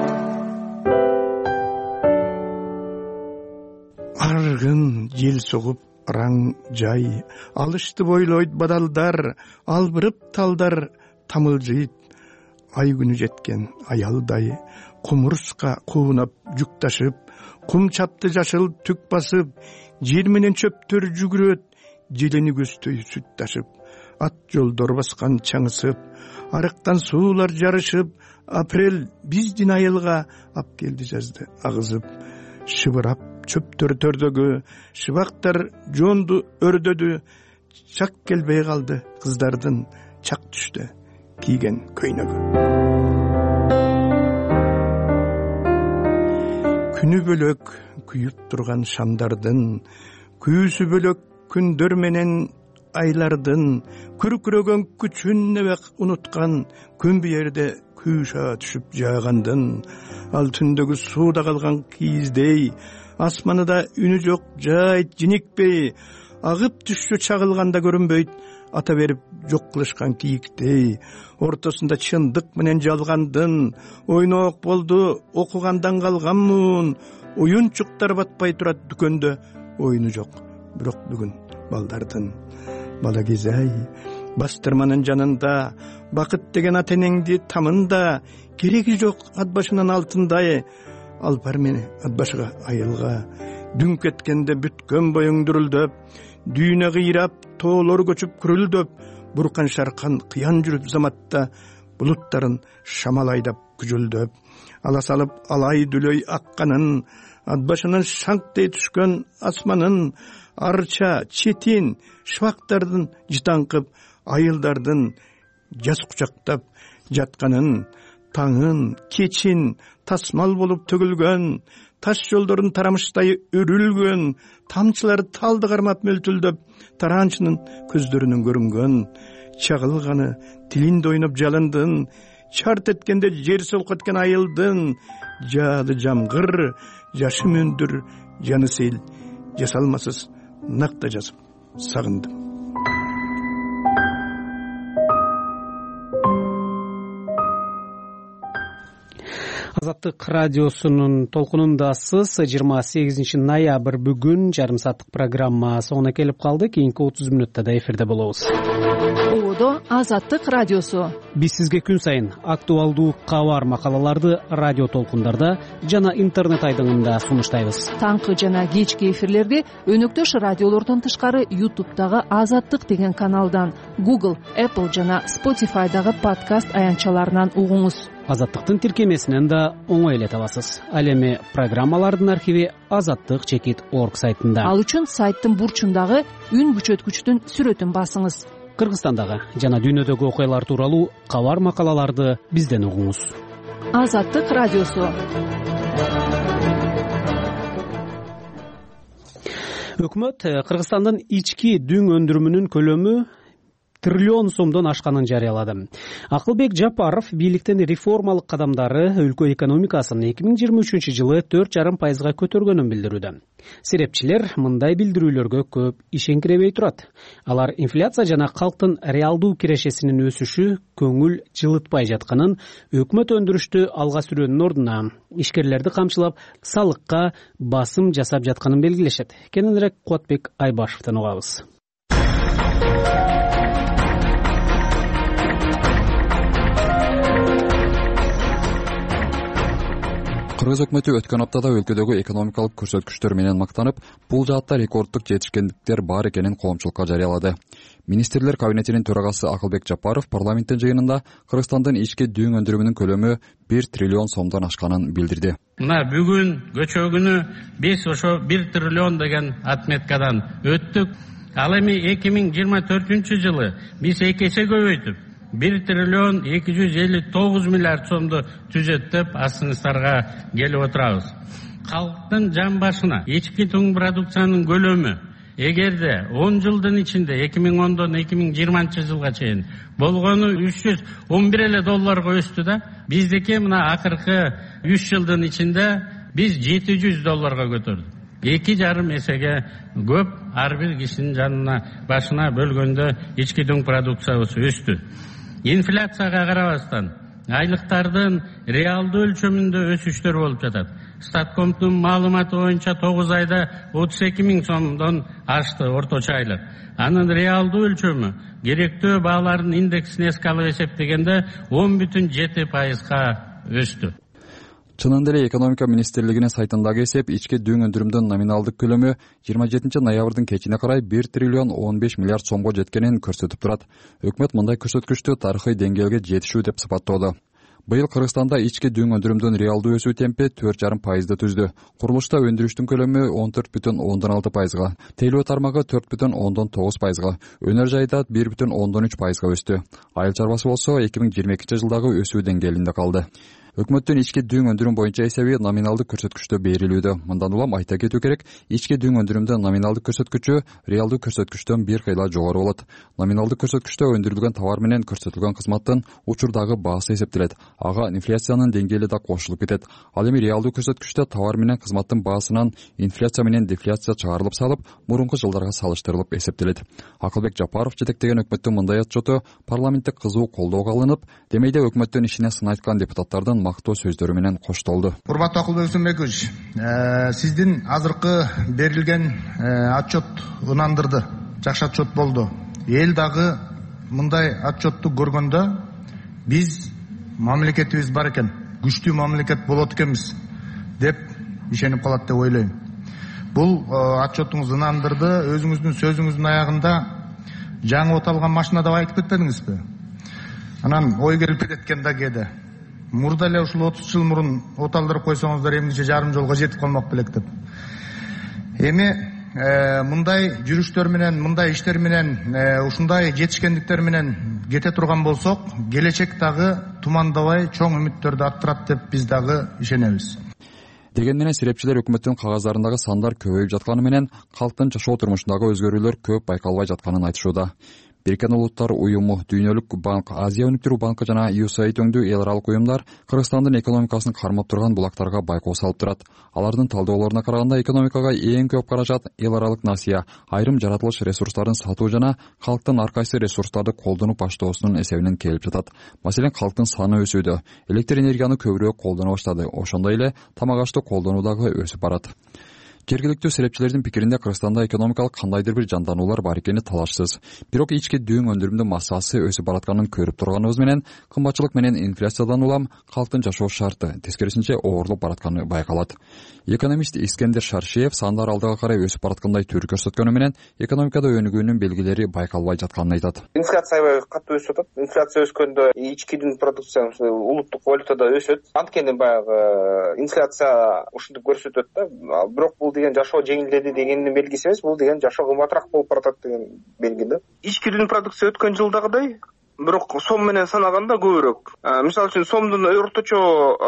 Аргын жел согуп раң жай, алышты бойлойт бадалдар, албырып талдар тамылжыйт, ай күнү жеткен аялдай, кумурска куунап жүк ташып, кум чапты жашыл түк басып, жер менен чөптөр жүгүрөт, желени көздөй сүт ташып, ат жолдор баскан чаңысып, арыктан суулар жарышып, апрель биздин айылга ап келди жазды агызып, шыбырап чөптөр төрдөгү, шыбактар жонду өрдөдү, чак келбей калды кыздардын чак түштө кийген көйнөгү. Күнү бөлөк күйүп турган шамдардын, күйүүсү бөлөк күндөр менен айлардын, күркүрөгөн күчүн небек унуткан, күн биерде күйша түшүп жаагандын, ал түндөгү сууда калган кийиздей, асманында үнү жок жайт жиникпей, агып түшчү чагылганда көрүнбөйт, ата берип жок кылышкан кийиктей, ортосунда чындык менен жалгандын, ойноок болду окугандан калганмын, уюнчуктар батпай турат дүкөндө, ойну жок, бирок бүгүн балдардын. Бала кезай, бастырманын жанында, бакыт деген ата энеңди тамында, кереги жок ат башынан алтындай, алпар мени ат башыга айылга, дүң кеткенде бүткөн боюң дүрүлдөп, дүйнө кыйрап, тоолор көчүп күрүлдөп, буркан шаркан кыян жүрүп заматта, булуттарын шамал айдап күжүлдөп, ала салып алай дүлөй акканын, ат башынан шаңктей түшкөн асманын, арча, четин, шыбактардын жытаңкып, айылдардын жаз кучактап жатканын, таңын, кечин тасмал болуп төгүлгөн, таш жолдорун тарамыштай өрүлгөн, тамчылар талды кармап мөлтүлдөп, таранчынын көздөрүнөн көрүнгөн, чагылганы тилинде ойноп жалындын, чарт эткенде жер солкоткен айылдын, жаады жамгыр, жашы мөндүр, жаны сейил, жасалмасыз накта жазып сагындым. Азаттык радиосунун толкунундасыз. жыйырма сегизинчи ноябрь бүгүн жарым сааттык программа соңуна келип калды. Кийинки отуз мүнөттө да эфирде болобуз. Ободо Азаттык радиосу. Биз сизге күн сайын актуалдуу кабар макалаларды радио толкундарда жана интернет айдыңында сунуштайбыз. Таңкы жана кечки эфирлерди өнөктөш радиолордон тышкары YouTube'дагы Азаттык деген каналдан, Google, Apple жана Spotify'дагы подкаст аянтчаларынан угуңуз. Азаттыктын тиркемесинен да оңой эле табасыз. Ал эми программалардын архиви азаттык чекит орг сайтында. Ал үчүн сайттын бурчундагы үн күчөткүчтүн сүрөтүн басыңыз. Кыргызстандагы жана дүйнөдөгү окуялар тууралуу кабар макалаларды бизден угуңуз. Азаттык радиосу. Өкмөт Кыргызстандын ички дүң өндүрүмүнүн көлөмү триллион сомдон ашканын жарыялады. Акылбек Жапаров бийликтин реформалык кадамдары өлкө экономикасын эки миң жыйырма үчүнчү жылы төрт жарым пайызга көтөргөнүн билдирүүдө. Серепчилер мындай билдирүүлөргө көп ишенкиребей турат. Алар инфляция жана калктын реалдуу кирешесинин өсүшү көңүл жылытпай жатканын, өкмөт өндүрүштү алга сүрөөнүн ордуна ишкерлерди камчылап салыкка басым жасап жатканын белгилешет. Кененирээк Кубатбек Айбашевден угабыз. Кыргыз өкмөтү өткөн аптада өлкөдөгү экономикалык көрсөткүчтөр менен мактанып, бул жаатта рекорддук жетишкендиктер бар экенин коомчулукка жарыялады. Министрлер кабинетинин төрагасы Акылбек Жапаров парламенттин жыйынында Кыргызстандын ички дүйн өндүрүмүнүн көлөмү бир триллион сомдон ашканын билдирди. Мына бүгүн көчөгүнү биз ошо бир триллион деген отметкадан өттүк. Ал эми эки миң жыйырма төртүнчү жылы биз эки эсе көбөйтүп бир триллион эки жүз элүү тогуз миллиард сомду түзөт деп астыңыздарга келип отурабыз. Калктын жан башына ички туң продукциянын көлөмү эгерде он жылдын ичинде эки миң ондон эки миң жыйырманчы жылга чейин болгону үч жүз он бир эле долларга өстү да, биздики мына акыркы үч жылдын ичинде биз жети жүз долларга көтөрдүк. Эки жарым эсеге көп ар бир кишинин жанына башына бөлгөндө ички туң продукциябыз өстү. Инфляцияга карабастан айлыктардын реалдуу өлчөмүндө өсүштөр болуп жатат. Статкомдун маалыматы боюнча тогуз айда отуз эки миң сомдон ашты орточо айлык. Анын реалдуу өлчөмү керектөө баалардын индексин эске алып эсептегенде он бүтүн жети пайызга өстү. Чынында эле экономика министрлигинин сайтындагы эсеп ички дүйн өндүрүмдүн номиналдык көлөмү жыйырма жетинчи ноябрдын кечине карай бир триллион он беш миллиард сомго жеткенин көрсөтүп турат. Өкмөт мындай көрсөткүчтү тарыхый деңгээлге жетишүү деп сыпаттоодо. Быйыл Кыргызстанда ички дүйн өндүрүмдүн реалдуу өсүү темпи төрт жарым пайызды түздү. Курулушта өндүрүштүн көлөмү он төрт бүтүн ондон алты пайызга, тейлөө тармагы төрт бүтүн ондон тогуз пайызга, өнөр жайда бир бүтүн ондон үч пайызга өстү. Айыл чарбасы болсо эки миң жыйырма экинчи жылдагы өсүү деңгээлинде калды. Өкмөттүн ички дүйн өндүрүм боюнча эсеби номиналдык көрсөткүчтө берилүүдө. Мындан улам айта кетүү керек, ички дүйн өндүрүмдүн номиналдык көрсөткүчү реалдуу көрсөткүчтөн бир кыйла жогору болот. Номиналдык көрсөткүчтө өндүрүлгөн товар менен көрсөтүлгөн кызматтын учурдагы баасы эсептелет. Ага инфляциянын деңгээли да кошулуп кетет. Ал эми реалдуу көрсөткүчтө товар менен кызматтын баасынан инфляция менен дефляция чыгарылып салып, мурунку жылдарга салыштырылып эсептелет. Акылбек Жапаров жетектеген өкмөттүн мындай отчету парламентте кызуу колдоого алынып, демейде өкмөттүн ишине сын айткан депутаттардын мактоо сөздөрү менен коштолду. Урматтуу Акылбек Усунбекович, сиздин азыркы берилген отчет ынандырды. Жакшы отчет болду. Эл дагы мындай отчетту көргөндө биз мамлекетибиз бар экен, күчтүү мамлекет болот экенбиз деп ишенип калат деп ойлойм. Бул отчетуңуз ынандырды. Өзүңүздүн сөзүңүздүн аягында жаңы от алган машина деп айтып кетпедиңизби? Анан ой келип кеткен да кээде. Мурда эле ушул отуз жыл мурун от алдырып койсоңуздар эмгиче жарым жолго жетип калмак белек деп. Эми мындай жүрүштөр менен, мындай иштер менен, ушундай жетишкендиктер менен кете турган болсок, келечек дагы тумандабай чоң үмүттөрдү арттырат деп биз дагы ишенебиз. Деген менен сирепчилер өкмөттүн кагаздарындагы сандар көбөйүп жатканы менен калктын жашоо турмушундагы өзгөрүүлөр көп байкалбай жатканын айтышууда. Бириккен Улуттар уюму, Дүйнөлүк банк, Азия өнүктүрүү банкы жана ю эс эй ай өңдүү эл аралык уюмдар Кыргызстандын экономикасын кармап турган булактарга байкоо салып турат. Алардын талдоолоруна караганда экономикага эң көп каражат эл аралык насыя, айрым жаратылыш ресурстарын сатуу жана калктын ар кайсы ресурстарды колдонуп баштоосунун эсебинен келип жатат. Маселен, калктын саны өсүүдө, электр энергияны көбүрөөк колдоно баштады. Ошондой эле тамак ашты колдонуу дагы өсүп барат. Жергиликтүү серепчилердин пикиринде Кыргызстанда экономикалык кандайдыр бир жандануулар бар экени талашсыз. Бирок ички дүйн өндүрүмдүн массасы өсүп баратканын көрүп турганыбыз менен кымбатчылык менен инфляциядан улам калктын жашоо шарты тескерисинче оорлоп баратканы байкалат. Экономист Искендер Шаршиев сандар алдыга карай өсүп бараткандай түр көрсөткөнү менен экономикада өнүгүүнүн белгилери байкалбай жатканын айтат. Инфляция аябай катуу өсүп атат. Инфляция өскөндө ички дүйн продукциясы улуттук валютада өсөт. Анткени баягы инфляция ушинтип көрсөтөт да. Бирок бул деген жашоо жеңилдеди дегендин белгиси эмес, бул деген жашоо кымбатыраак болуп баратат деген белги да. Ички дүйн продукция өткөн жылдагыдай, бирок сом менен санаганда көбүрөөк. Мисалы үчүн сомдун орточо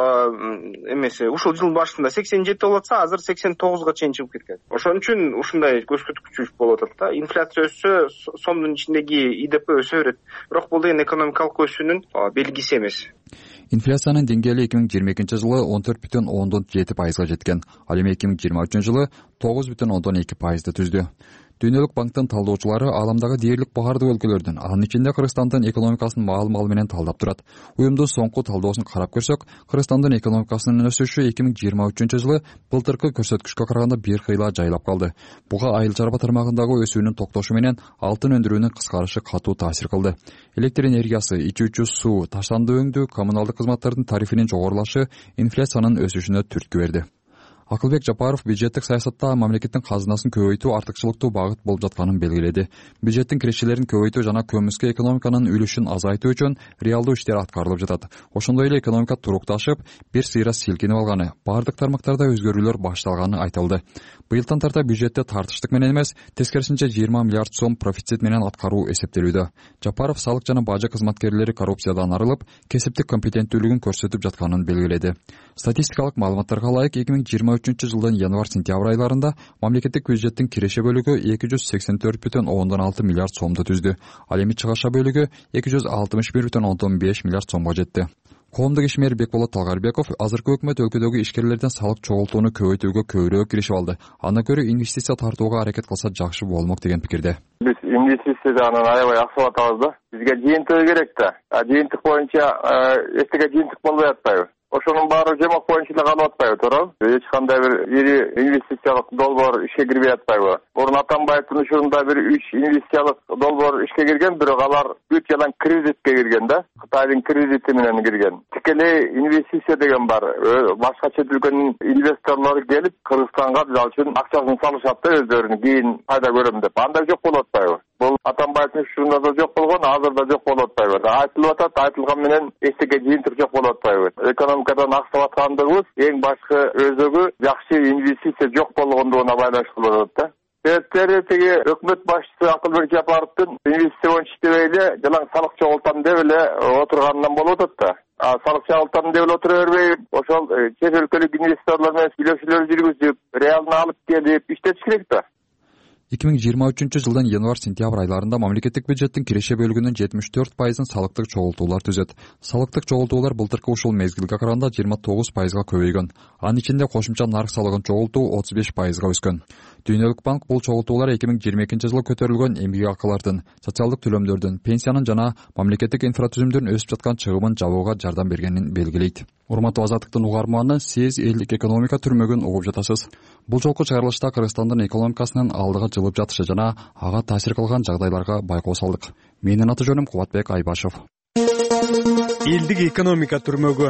эмеси ушул жыл башында сексен жети болуп атса, азыр сексен тогузга чейин чыгып кеткен. Ошон үчүн ушундай көрсөткүч болуп атат да. Инфляция өссө, сомдун ичиндеги и дэ пэ өсө берет. Бирок бул деген экономикалык өсүүнүн белгиси эмес. Инфляциянын деңгээли эки миң жыйырма экинчи жылы он төрт бүтүн ондон жети пайызга жеткен. Ал эми эки миң жыйырма үчүнчү жылы тогуз бүтүн ондон эки пайызды түздү. Дүйнөлүк банктын талдоочулары ааламдагы дээрлик баардык өлкөлөрдүн, анын ичинде Кыргызстандын экономикасын маал-мал менен талдап турат. Уюмдун соңку талдоосун карап көрсөк, Кыргызстандын экономикасынын өсүшү эки миң жыйырма үчүнчү жылы былтыркы көрсөткүчкө караганда бир кыйла жайлап калды. Буга айыл чарба тармагындагы өсүүнүн токтошу менен алтын өндүрүүнүн кыскарышы катуу таасир кылды. Электр энергиясы, ичүүчү суу, таштанды өңдүү, коммуналдык кызматтардын тарифинин жогорулашы инфляциянын өсүшүнө түрткү берди. Акылбек Жапаров бюджеттик саясатта мамлекеттин казынасын көбөйтүү артыкчылыктуу багыт болуп жатканын белгиледи. Бюджеттин кирешелерин көбөйтүү жана көмүскө экономиканын үлүшүн азайтуу үчүн реалдуу иштер аткарылып жатат. Ошондой эле экономика турукташып, бир сыйра силкинип алганы, бардык тармактарда өзгөрүүлөр башталганы айтылды. Быйылдан тарта бюджетте тартыштык менен эмес, тескерисинче жыйырма миллиард сом профицит менен аткаруу эсептелүүдө. Жапаров салык жана бажы кызматкерлери коррупциядан арылып, кесиптик компетенттүүлүгүн көрсөтүп жатканын белгиледи. Статистикалык маалыматтарга ылайык эки миң жыйырма үчүнчү жылдын январь-сентябрь айларында мамлекеттик бюджеттин киреше бөлүгү эки жүз сексен төрт бүтүн ондон алты миллиард сомду түздү. Ал эми чыгаша бөлүгү эки жүз алтымыш бир бүтүн ондон беш миллиард сомго жетти. Коомдук ишмер Бекболот Талгарбеков азыркы өкмөт өлкөдөгү ишкерлерден салык чогултууну көбөйтүүгө көбүрөөк киришип алды. Анда көрө инвестиция тартууга аракет кылса жакшы болмок деген пикирде. Биз инвестициядан аябай аксап атабыз да. Бизге жыйынтыгы керек да. Жыйынтык боюнча эртеге жыйынтык болбой атпайбы? Ошонун баары жомок боюнча эле калып атпайбы, туурабы? Эч кандай бир ири инвестициялык долбоор ишке кирбей атпайбы? Мурун Атамбаевдин учурунда бир үч инвестициялык долбоор ишке кирген, бирок алар бүт жалаң кредитке кирген да. Кытайдын кредити менен кирген. Тикелей инвестиция деген бар. Башка чет өлкөнүн инвесторлору келип Кыргызстанга ал үчүн акчасын салышат да өздөрүнүн, кийин пайда көрөм деп. Андай жок болуп атпайбы? Бул Атамбаевдин учурунда да жок болгон, азыр да жок болуп атпайбы? Айтылып атат, айтылган менен эчтеке жыйынтык жок болуп атпайбы? Экономикадан аксап аткандыгыбыз эң башкы өзөгү жакшы инвестиция жок болгондугуна байланыштуу болуп атат да. Себептери тиги өкмөт башчысы Акылбек Жапаровдун инвестиция боюнча иштебей эле жалаң салык чогултам деп эле отурганынан болуп атат да. А салык чогултам деп эле отура бербей, ошол чет өлкөлүк инвесторлор менен сүйлөшүүлөр жүргүзүп, реалын алып келип иштетиш керек да. эки миң жыйырма үчүнчү жылдын январь-сентябрь айларында мамлекеттик бюджеттин киреше бөлүгүнүн жетимиш төрт пайызын салыктык чогултуулар түзөт. Салыктык чогултуулар былтыркы ушул мезгилге караганда жыйырма тогуз пайызга көбөйгөн. Анын ичинде кошумча нарк салыгын чогултуу отуз беш пайызга өскөн. Дүйнөлүк банк бул чогултуулар эки миң жыйырма экинчи жылы көтөрүлгөн эмгек акылардын, социалдык төлөмдөрдүн, пенсиянын жана мамлекеттик инфратүзүмдүн өсүп жаткан чыгымын жабууга жардам бергенин белгилейт. Урматтуу Азаттыктын угарманы, сиз элдик экономика түрмөгүн угуп жатасыз. Бул жолку чыгарылышта Кыргызстандын экономикасынын алдыга жылып жатышы жана ага таасир кылган жагдайларга байкоо салдык. Менин аты жөнүм Кубатбек Айбашев. Элдик экономика түрмөгү.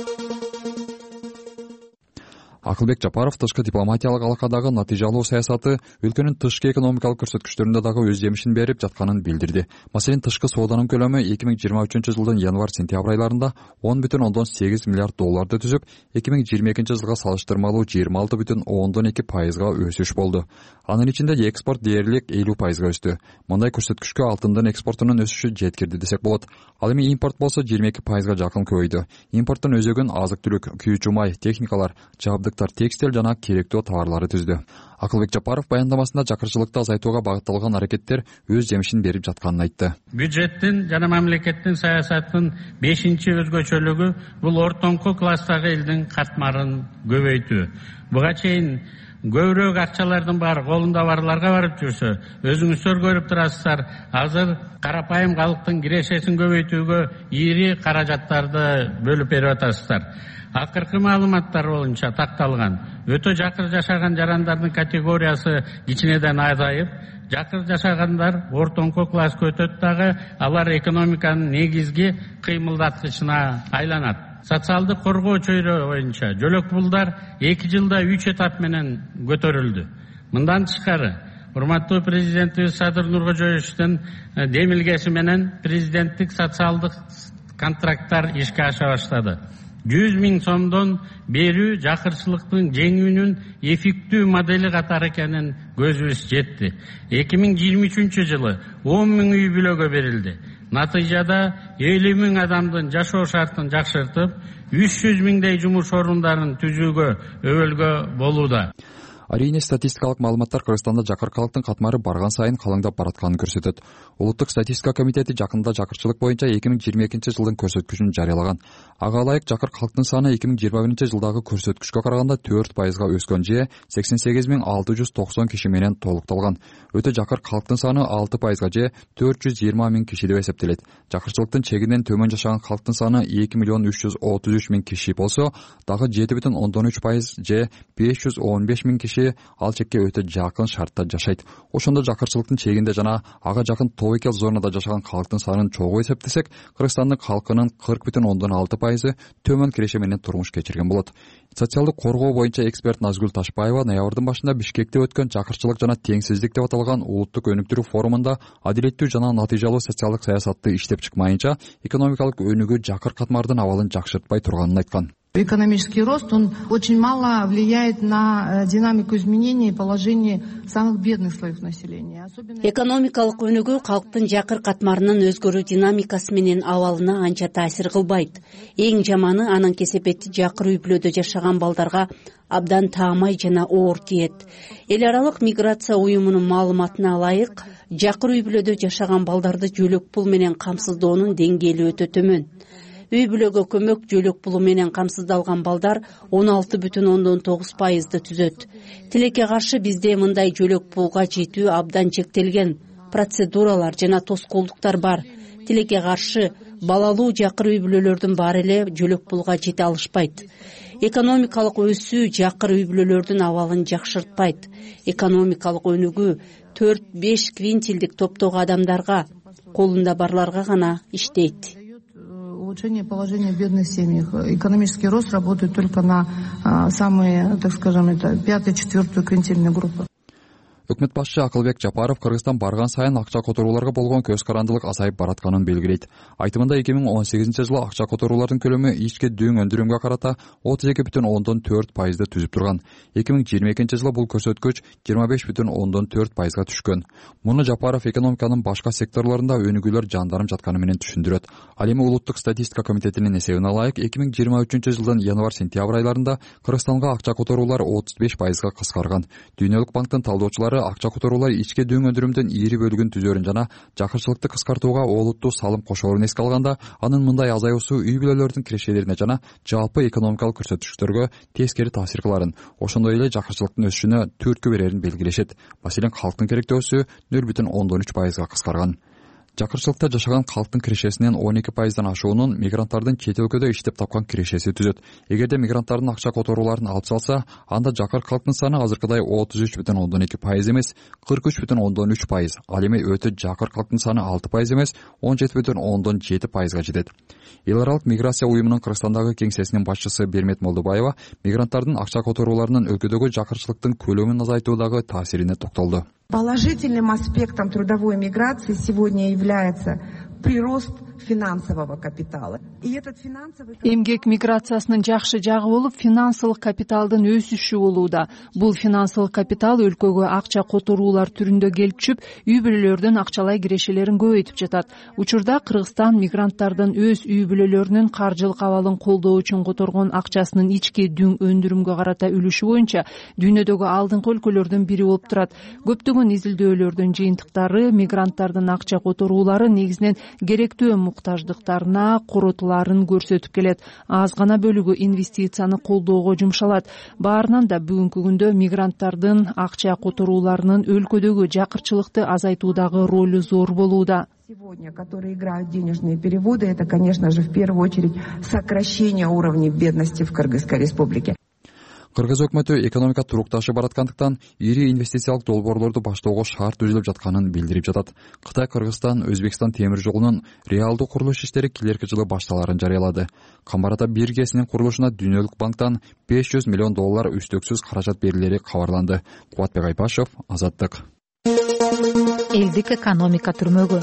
Акылбек Жапаров тышкы дипломатиялык алакадагы натыйжалуу саясаты өлкөнүн тышкы экономикалык көрсөткүчтөрүндө дагы өз жемишин берип жатканын билдирди. Маселен, тышкы сооданын көлөмү эки миң жыйырма үчүнчү жылдын январь-сентябрь айларында он бүтүн ондон сегиз миллиард долларды түзүп, эки миң жыйырма экинчи жылга салыштырмалуу жыйырма алты бүтүн ондон эки пайызга өсүш болду. Анын ичинде экспорт дээрлик элүү пайызга өстү. Мындай көрсөткүчкө алтындын экспортунун өсүшү жеткирди десек болот. Ал эми импорт болсо жыйырма эки пайызга жакын көбөйдү. Импорттун өзөгүн азык-түлүк, күйүүчү май, техникалар, жабдыктар, текстиль жана керектүү товарлары түздү. Акылбек Жапаров баяндамасында жакырчылыкты азайтууга багытталган аракеттер өз жемишин берип жатканын айтты. Бюджеттин жана мамлекеттин саясатынын бешинчи өзгөчөлүгү бул ортоңку класстагы элдин катмарын көбөйтүү. Буга чейин көбүрөөк акчалардын баары колунда барларга барып жүрсө, өзүңүздөр көрүп турасыздар, азыр карапайым калктын кирешесин көбөйтүүгө ири каражаттарды бөлүп берип атасыздар. Акыркы маалыматтар боюнча такталган өтө жакыр жашаган жарандардын категориясы кичинеден азайып, жакыр жашагандар ортоңку класска өтөт дагы, алар экономиканын негизги кыймылдаткычына айланат. Социалдык коргоо чөйрө боюнча жөлөк пулдар эки жылда үч этап менен көтөрүлдү. Мындан тышкары, урматтуу президентибиз Садыр Нуркожоевичтин демилгеси менен президенттик социалдык контракттар ишке аша баштады. жүз миң сомдон берүү жакырчылыктын жеңүүнүн эффектүү модели катары экенин көзүбүз жетти. эки миң жыйырма үчүнчү жылы он миң үй бүлөгө берилди. Натыйжада элүү миң адамдын жашоо шартын жакшыртып, үч жүз миңдей жумуш орундарын түзүүгө өбөлгө болууда. Арийне статистикалык маалыматтар Кыргызстанда жакыр калктын катмары барган сайын калыңдап баратканын көрсөтөт. Улуттук статистика комитети жакында жакырчылык боюнча эки миң жыйырма экинчи жылдын көрсөткүчүн жарыялаган. Ага ылайык жакыр калктын саны эки миң жыйырма биринчи жылдагы көрсөткүчкө караганда төрт пайызга өскөн же сексен сегиз миң алты жүз токсон киши менен толукталган. Өтө жакыр калктын саны алты пайызга же төрт жүз жыйырма миң киши деп эсептелет. Жакырчылыктын чегинен төмөн жашаган калктын саны эки миллион үч жүз отуз үч миң киши болсо, дагы жети бүтүн ондон үч пайыз же беш жүз он беш миң киши ал чекке өтө жакын шартта жашайт. Ошондо жакырчылыктын чегинде жана ага жакын тобокел зонада жашаган калктын санын чогуу эсептесек, Кыргызстандын калкынын кырк бүтүн ондон алты пайызы төмөн киреше менен турмуш кечирген болот. Социалдык коргоо боюнча эксперт Назгүл Ташбаева ноябрдын башында Бишкекте өткөн жакырчылык жана теңсиздик деп аталган улуттук өнүктүрүү форумунда адилеттүү жана натыйжалуу социалдык саясатты иштеп чыкмайынча экономикалык өнүгүү жакыр катмардын абалын жакшыртпай турганын айткан. Экономический рост, он очень мало влияет на динамику изменений и положение самых бедных слоев населения. Экономикалык өнүгүү калктын жакыр катмарынын өзгөрүү динамикасы менен абалына анча таасир кылбайт. Эң жаманы анын кесепети жакыр үй бүлөдө жашаган балдарга абдан таамай жана оор тиет. Эл аралык миграция уюмунун маалыматына ылайык, жакыр үй бүлөдө жашаган балдарды жөлөк пул менен камсыздоонун деңгээли өтө төмөн. Үй бүлөгө көмөк жөлөк пулу менен камсыздалган балдар он алты бүтүн ондон тогуз пайызды түзөт. Тилекке каршы бизде мындай жөлөк пулга жетүү абдан чектелген. Процедуралар жана тоскоолдуктар бар. Тилекке каршы балалуу жакыр үй бүлөлөрдүн баары эле жөлөк пулга жете алышпайт. Экономикалык өсүү жакыр үй бүлөлөрдүн абалын жакшыртпайт. Экономикалык өнүгүү төрт беш квинтилдик топтогу адамдарга, колунда барларга гана иштейт. Улучшение положения в бедных семьях. Экономический рост работает только на а, самые, так скажем, это пятую, четвертую квинтильную группу. Өкмөт башчы Акылбек Жапаров Кыргызстан барган сайын акча которууларга болгон көз карандылык азайып баратканын белгилейт. Айтымында эки миң он сегизинчи жылы акча которуулардын көлөмү ички дөң өндүрүмгө карата отуз эки бүтүн ондон төрт пайызды түзүп турган. эки миң жыйырма экинчи жылы бул көрсөткүч жыйырма беш бүтүн ондон төрт пайызга түшкөн. Муну Жапаров экономиканын башка секторлорунда өнүгүүлөр жандарым жатканы менен түшүндүрөт. Ал эми улуттук статистика комитетинин эсебине ылайык эки миң жыйырма үчүнчү жылдын январь-сентябрь айларында Кыргызстанга акча которуулар отуз беш пайызга кыскарган. Дүйнөлүк банктын талдоочулары акча которуулар ички дөң өндүрүмдүн ири бөлүгүн түзөрүн жана жакырчылыкты кыскартууга олуттуу салым кошоорун эске алганда, анын мындай азаюусу үй бүлөлөрдүн кирешелерине жана жалпы экономикалык көрсөткүчтөргө тескери таасир кыларын, ошондой эле жакырчылыктын өсүшүнө түрткү берерин белгилешет. Маселен, калктын керектөөсү нөл бүтүн ондон үч пайызга кыскарган. Жакырчылыкта жашаган калктын кирешесинен он эки пайыздан ашуунун мигранттардын чет өлкөдө иштеп тапкан кирешеси түзөт. Эгерде мигранттардын акча которууларын алып салса, анда жакыр калктын саны азыркыдай отуз үч бүтүн ондон эки пайыз эмес, кырк үч бүтүн ондон үч пайыз. Ал эми өтө жакыр калктын саны алты пайыз эмес, он жети бүтүн ондон жети пайызга жетет. Эл аралык миграция уюмунун Кыргызстандагы кеңсесинин башчысы Бермет Молдобаева мигранттардын акча которууларынын өлкөдөгү жакырчылыктын көлөмүн азайтуудагы таасирине токтолду. Положительным аспектом трудовой миграции сегодня является прирост финансового капитала. И этот финансовый эмгек миграциясынын жакшы жагы болуп, финансылык капиталдын өсүшү болууда. Бул финансылык капитал өлкөгө акча которуулар түрүндө келип түшүп, үй бүлөлөрдүн акчалай кирешелерин көбөйтүп жатат. Учурда Кыргызстан мигранттардын өз үй бүлөлөрүнүн каржылык абалын колдоо үчүн которгон акчасынын ички дөң өндүрүмгө карата үлүшү боюнча дүйнөдөгү алдыңкы өлкөлөрдүн бири болуп турат. Көптөгөн изилдөөлөрдүн жыйынтыктары мигранттардын акча которуулары негизинен керектүү муктаждыктарына коротуларын көрсөтүп келет. Аз гана бөлүгү инвестицияны колдоого жумшалат. Баарынан да бүгүнкү күндө мигранттардын акча которууларынын өлкөдөгү жакырчылыкты азайтуудагы ролу зор болууда. Сегодня, которые играют денежные переводы, это, конечно же, в первую очередь сокращение уровня бедности в Кыргызской республике. Кыргыз өкмөтү экономика турукташып бараткандыктан ири инвестициялык долбоорлорду баштоого шарт түзүлүп жатканын билдирип жатат. Кытай, Кыргызстан, Өзбекстан темир жолунун реалдуу курулуш иштери келерки жылы башталарын жарыялады. Камбар ата бир гэсинин курулушуна Дүйнөлүк банктан беш жүз миллион доллар үстөксүз каражат берилери кабарланды. Кубатбек Айпашев, Азаттык. Элдик экономика түрмөгү.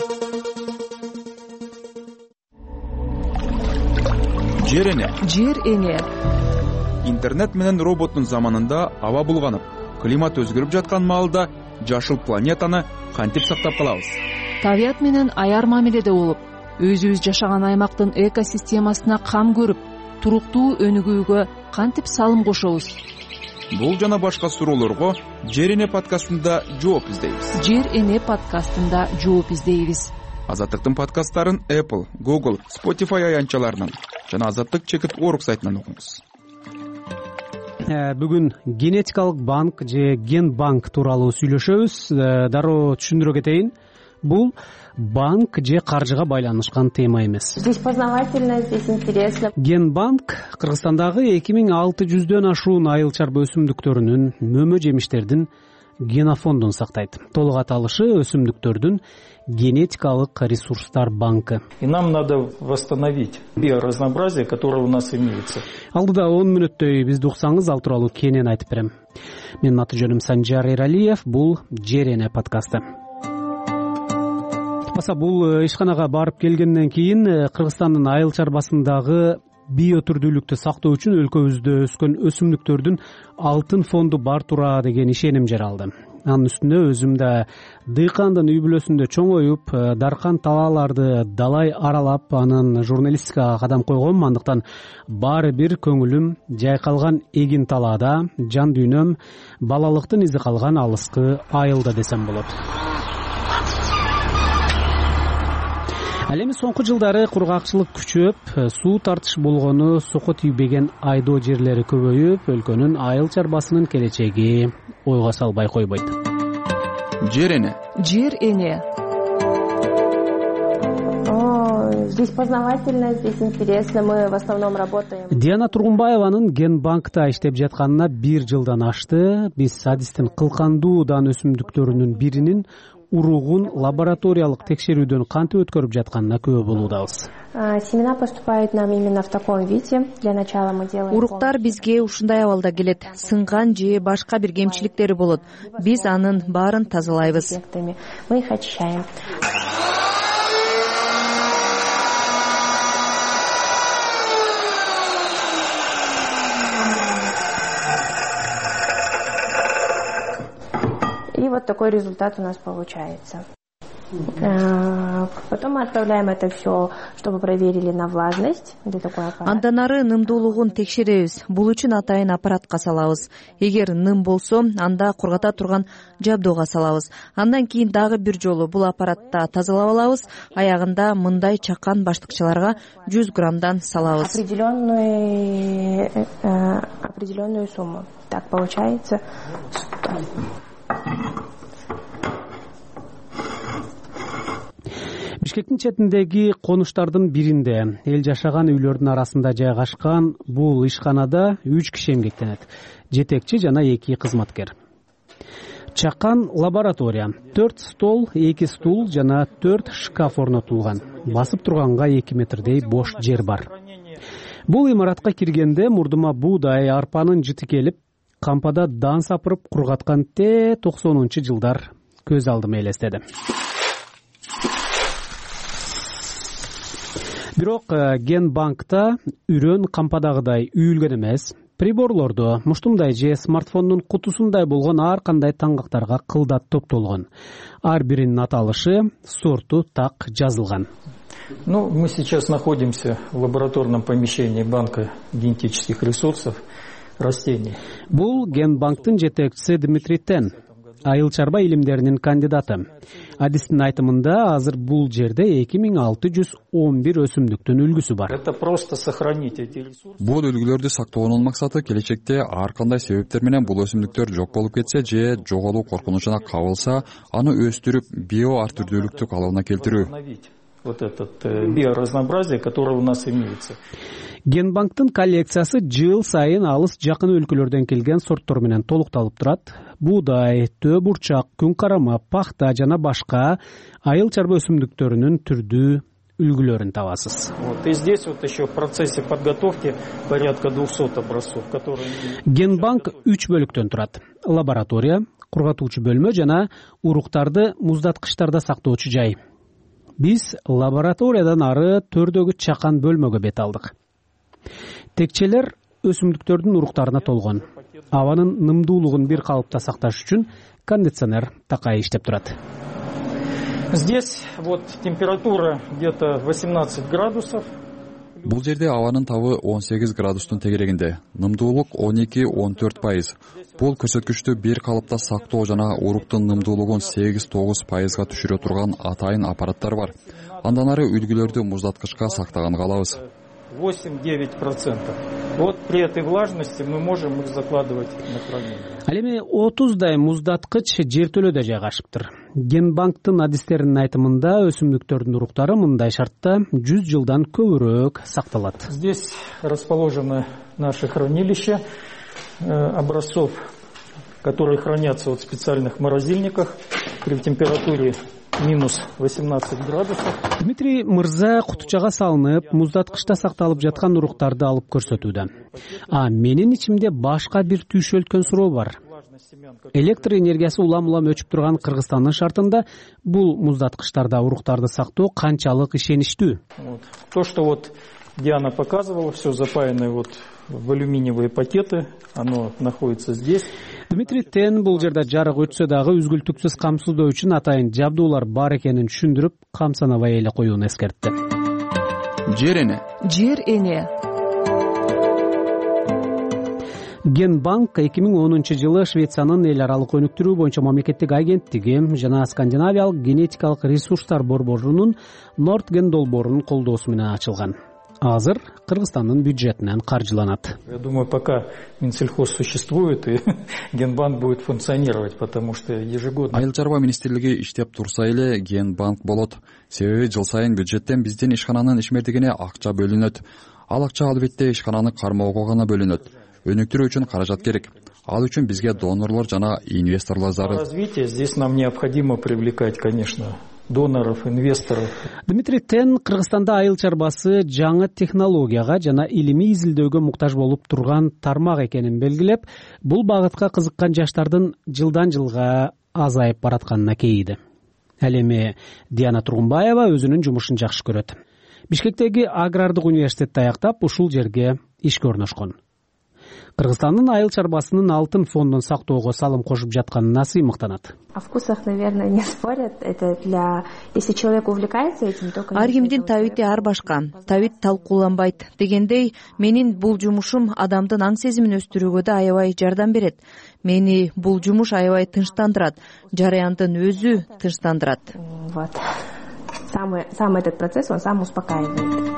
Жер эне. Жер эне. Интернет менен роботтун заманында аба булганып, климат өзгөрүп жаткан маалда жашыл планетаны кантип сактап калабыз? Табият менен аяр мамиледе болуп, өзүбүз жашаган аймактын экосистемасына кам көрүп, туруктуу өнүгүүгө кантип салым кошобуз? бул жана башка суроолорго Жер эне подкастында жооп издейбиз. Жер эне подкастында жооп издейбиз. Азаттыктын подкасттарын Apple, Google, Spotify аянтчаларынан жана азаттык чекит орг сайтынан окуңуз. Бүгүн генетикалык банк же ген банк тууралуу сүйлөшөбүз. Дароо түшүндүрө кетейин. Бул банк же каржыга байланышкан тема эмес. Здесь познавательно, здесь интересно. Ген банк Кыргызстандагы эки миң алты жүздөн ашуун айыл чарба өсүмдүктөрүнүн, мөмө жемиштердин генофондун сактайт. Толук аталышы өсүмдүктөрдүн генетикалык ресурстар банкы. И нам надо восстановить биоразнообразие, которое у нас имеется. Алдыда он мүнөттөй бизди уксаңыз, ал тууралуу кенен айтып берем. Менин аты жөнүм Санжар Эралиев. Бул Жер эне подкасты. Баса бул ишканага барып келгенден кийин Кыргызстандын айыл чарбасындагы биотүрдүүлүктү сактоо үчүн өлкөбүздө өскөн өсүмдүктөрдүн алтын фонду бар туура деген ишеним жаралды. Анын үстүнө өзүм да дыйкандын үй бүлөсүндө чоңоюп, даркан талааларды далай аралап, анын журналистикага кадам койгом. Андыктан баары бир көңүлүм жайкалган эгин талаада, жан дүйнөм балалыктын изи калган алыскы айылда десем болот. Ал эми соңку жылдары кургакчылык күчөп, суу тартыш болгону сoko тийбеген айдоо жерлери көбөйүп, өлкөнүн айыл чарбасынын келечеги ойго салбай койбойт. Жер эне. Жер эне. Здесь познавательно, здесь интересно. Мы в основном работаем. Диана Тургунбаеванын ген банкта иштеп жатканына бир жылдан ашты. Биз Адистин кылкандуудан өсүмдүктөрүнүн биринин уругун лабораториялык текшерүүдөн кантип өткөрүп жатканына күбө болуудабыз. Семена поступают нам именно в таком виде. Для начала мы делаем. Уруктар бизге ушундай абалда келет. Сынган же башка бир кемчиликтери болот. Биз анын баарын тазалайбыз. Мы их очищаем. И вот такой результат у нас получается. Потом мы отправляем это все, чтобы проверили на влажность. Андан ары нымдуулугун текшеребиз. Бул үчүн атайын аппаратка салабыз. Эгер ным болсо, анда кургата турган жабдууга салабыз. Андан кийин дагы бир жолу бул аппаратта тазалап алабыз. Аягында мындай чакан баштыкчаларга жүз граммдан салабыз. Определенную, определенную сумму. Так получается. Бишкектин четиндеги конуштардын биринде эл жашаган үйлөрдүн арасында жайгашкан бул ишканада үч киши эмгектенет. Жетекчи жана эки кызматкер. Чакан лаборатория. төрт стол, эки стул жана төрт шкаф орнотулган. Басып турганга эки метрдей бош жер бар. Бул имаратка киргенде мурдума буудай, арпанын жыты келип, кампада дан сапырып кургаткан те токсонунчу жылдар көз алдыма элестеди. Бирок ген банкта үрөн кампадагыдай үйүлгөн эмес. Приборлордо муштумдай же смартфондун кутусундай болгон ар кандай таңгактарга кылдат топтолгон. Ар биринин аталышы, сорту так жазылган. Ну, мы сейчас находимся в лабораторном помещении банка генетических ресурсов растений. Бул ген банктын жетекчиси Дмитрий Тен, айыл чарба илимдеринин кандидаты. Адистин айтымында азыр бул жерде эки миң алты жүз он бир өсүмдүктүн үлгүсү бар. Это просто сохранить эти ресурсы. Бул үлгүлөрдү сактоонун максаты келечекте ар кандай себептер менен бул өсүмдүктөр жок болуп кетсе же жоголуу коркунучуна кабылса, аны өстүрүп био ар түрдүүлүктү калыбына келтирүү. Вот этот биоразнообразие, которое у нас имеется. Генбанктын коллекциясы жыл сайын алыс жакын өлкөлөрдөн келген сорттор менен толукталып турат. Буудай, төө бурчак, күн карама, пахта жана башка айыл чарба өсүмдүктөрүнүн түрдүү үлгүлөрүн табасыз. Вот и здесь вот еще в процессе подготовки порядка двухсот образцов, которые... Генбанк үч бөлүктөн турат. Лаборатория, кургатуучу бөлмө жана уруктарды муздаткычтарда сактоочу жай. Биз лабораториядан ары төрдөгү чакан бөлмөгө бет алдык. Текчелер өсүмдүктөрдүн уруктарына толгон. Абанын нымдуулугун бир калыпта сакташ үчүн кондиционер такай иштеп турат. Здесь вот температура где-то восемнадцать градусов. бул жерде абанын табы он сегиз градустун тегерегинде, нымдуулук он эки он төрт пайыз. Бул көрсөткүчтү бир калыпта сактоо жана уруктун нымдуулугун сегиз тогуз пайызга түшүрө турган атайын аппараттар бар. Андан ары үлгүлөрдү муздаткычка сактаганга алабыз. восемь-девять процентов. Вот при этой влажности мы можем их закладывать на хранение. Ал эми отуздай муздаткыч жертөлөдө жайгашыптыр. Генбанктын адистеринин айтымында өсүмдүктөрдүн уруктары мындай шартта жүз жылдан көбүрөөк сакталат. Здесь расположено наше хранилище образцов, которые хранятся в специальных морозильниках при температуре минус восемнадцать градусов. Дмитрий мырза кутучага салынып, муздаткычта сакталып жаткан уруктарды алып көрсөтүүдө. А менин ичимде башка бир түйшөлткөн суроо бар. Электр энергиясы улам-улам өчүп турган Кыргызстандын шартында бул муздаткычтарда уруктарды сактоо канчалык ишеничтүү? То, что вот Диана показывала, все запаянное вот в алюминиевые пакеты, оно находится здесь. Дмитрий Тен бул жерде жарык өтсө дагы үзгүлтүксүз камсыздоо үчүн атайын жабдуулар бар экенин түшүндүрүп, камсанабай эле коюуну эскертти. Жер эне. Жер эне. Генбанк эки миң онунчу жылы Швециянын эл аралык өнүктүрүү боюнча мамлекеттик агенттиги жана Скандинавиялык генетикалык ресурстар борборунун Нортген долбоорунун колдоосу менен ачылган. Азыр Кыргызстандын бюджетинен каржыланат. Я думаю, пока Минсельхоз существует, и Генбанк будет функционировать, потому что ежегодно... Айыл чарба министрлиги иштеп турса эле Генбанк болот. Себеби жыл сайын бюджеттен биздин ишкананын ишмердигине акча бөлүнөт. Ал акча албетте ишкананы кармоого гана бөлүнөт. Өнүктүрүү үчүн каражат керек. Ал үчүн бизге донорлор жана инвесторлор зарыл. Развитие здесь нам необходимо привлекать, конечно, доноров, инвесторов. Дмитрий Тен Кыргызстанда айыл чарбасы жаңы технологияга жана илимий изилдөөгө муктаж болуп турган тармак экенин белгилеп, бул багытка кызыккан жаштардын жылдан жылга азайып баратканына кейиди. Ал эми Диана Тургунбаева өзүнүн жумушун жакшы көрөт. Бишкектеги агрардык университетти аяктап, ушул жерге ишке орношкон. Кыргызстандын айыл чарбасынын алтын фондун сактоого салым кошуп жатканына сыймыктанат. О вкусах, наверное, не спорят. Это для... Если человек увлекается этим, то, конечно... Ар кимдин табити ар башка. Табит талкууланбайт. Дегендей, менин бул жумушум адамдын аң сезимин өстүрүүгө да аябай жардам берет. Мени бул жумуш аябай тынчтандырат. Жараяндын өзү тынчтандырат. Вот. Сам, сам этот процесс, он сам успокаивает.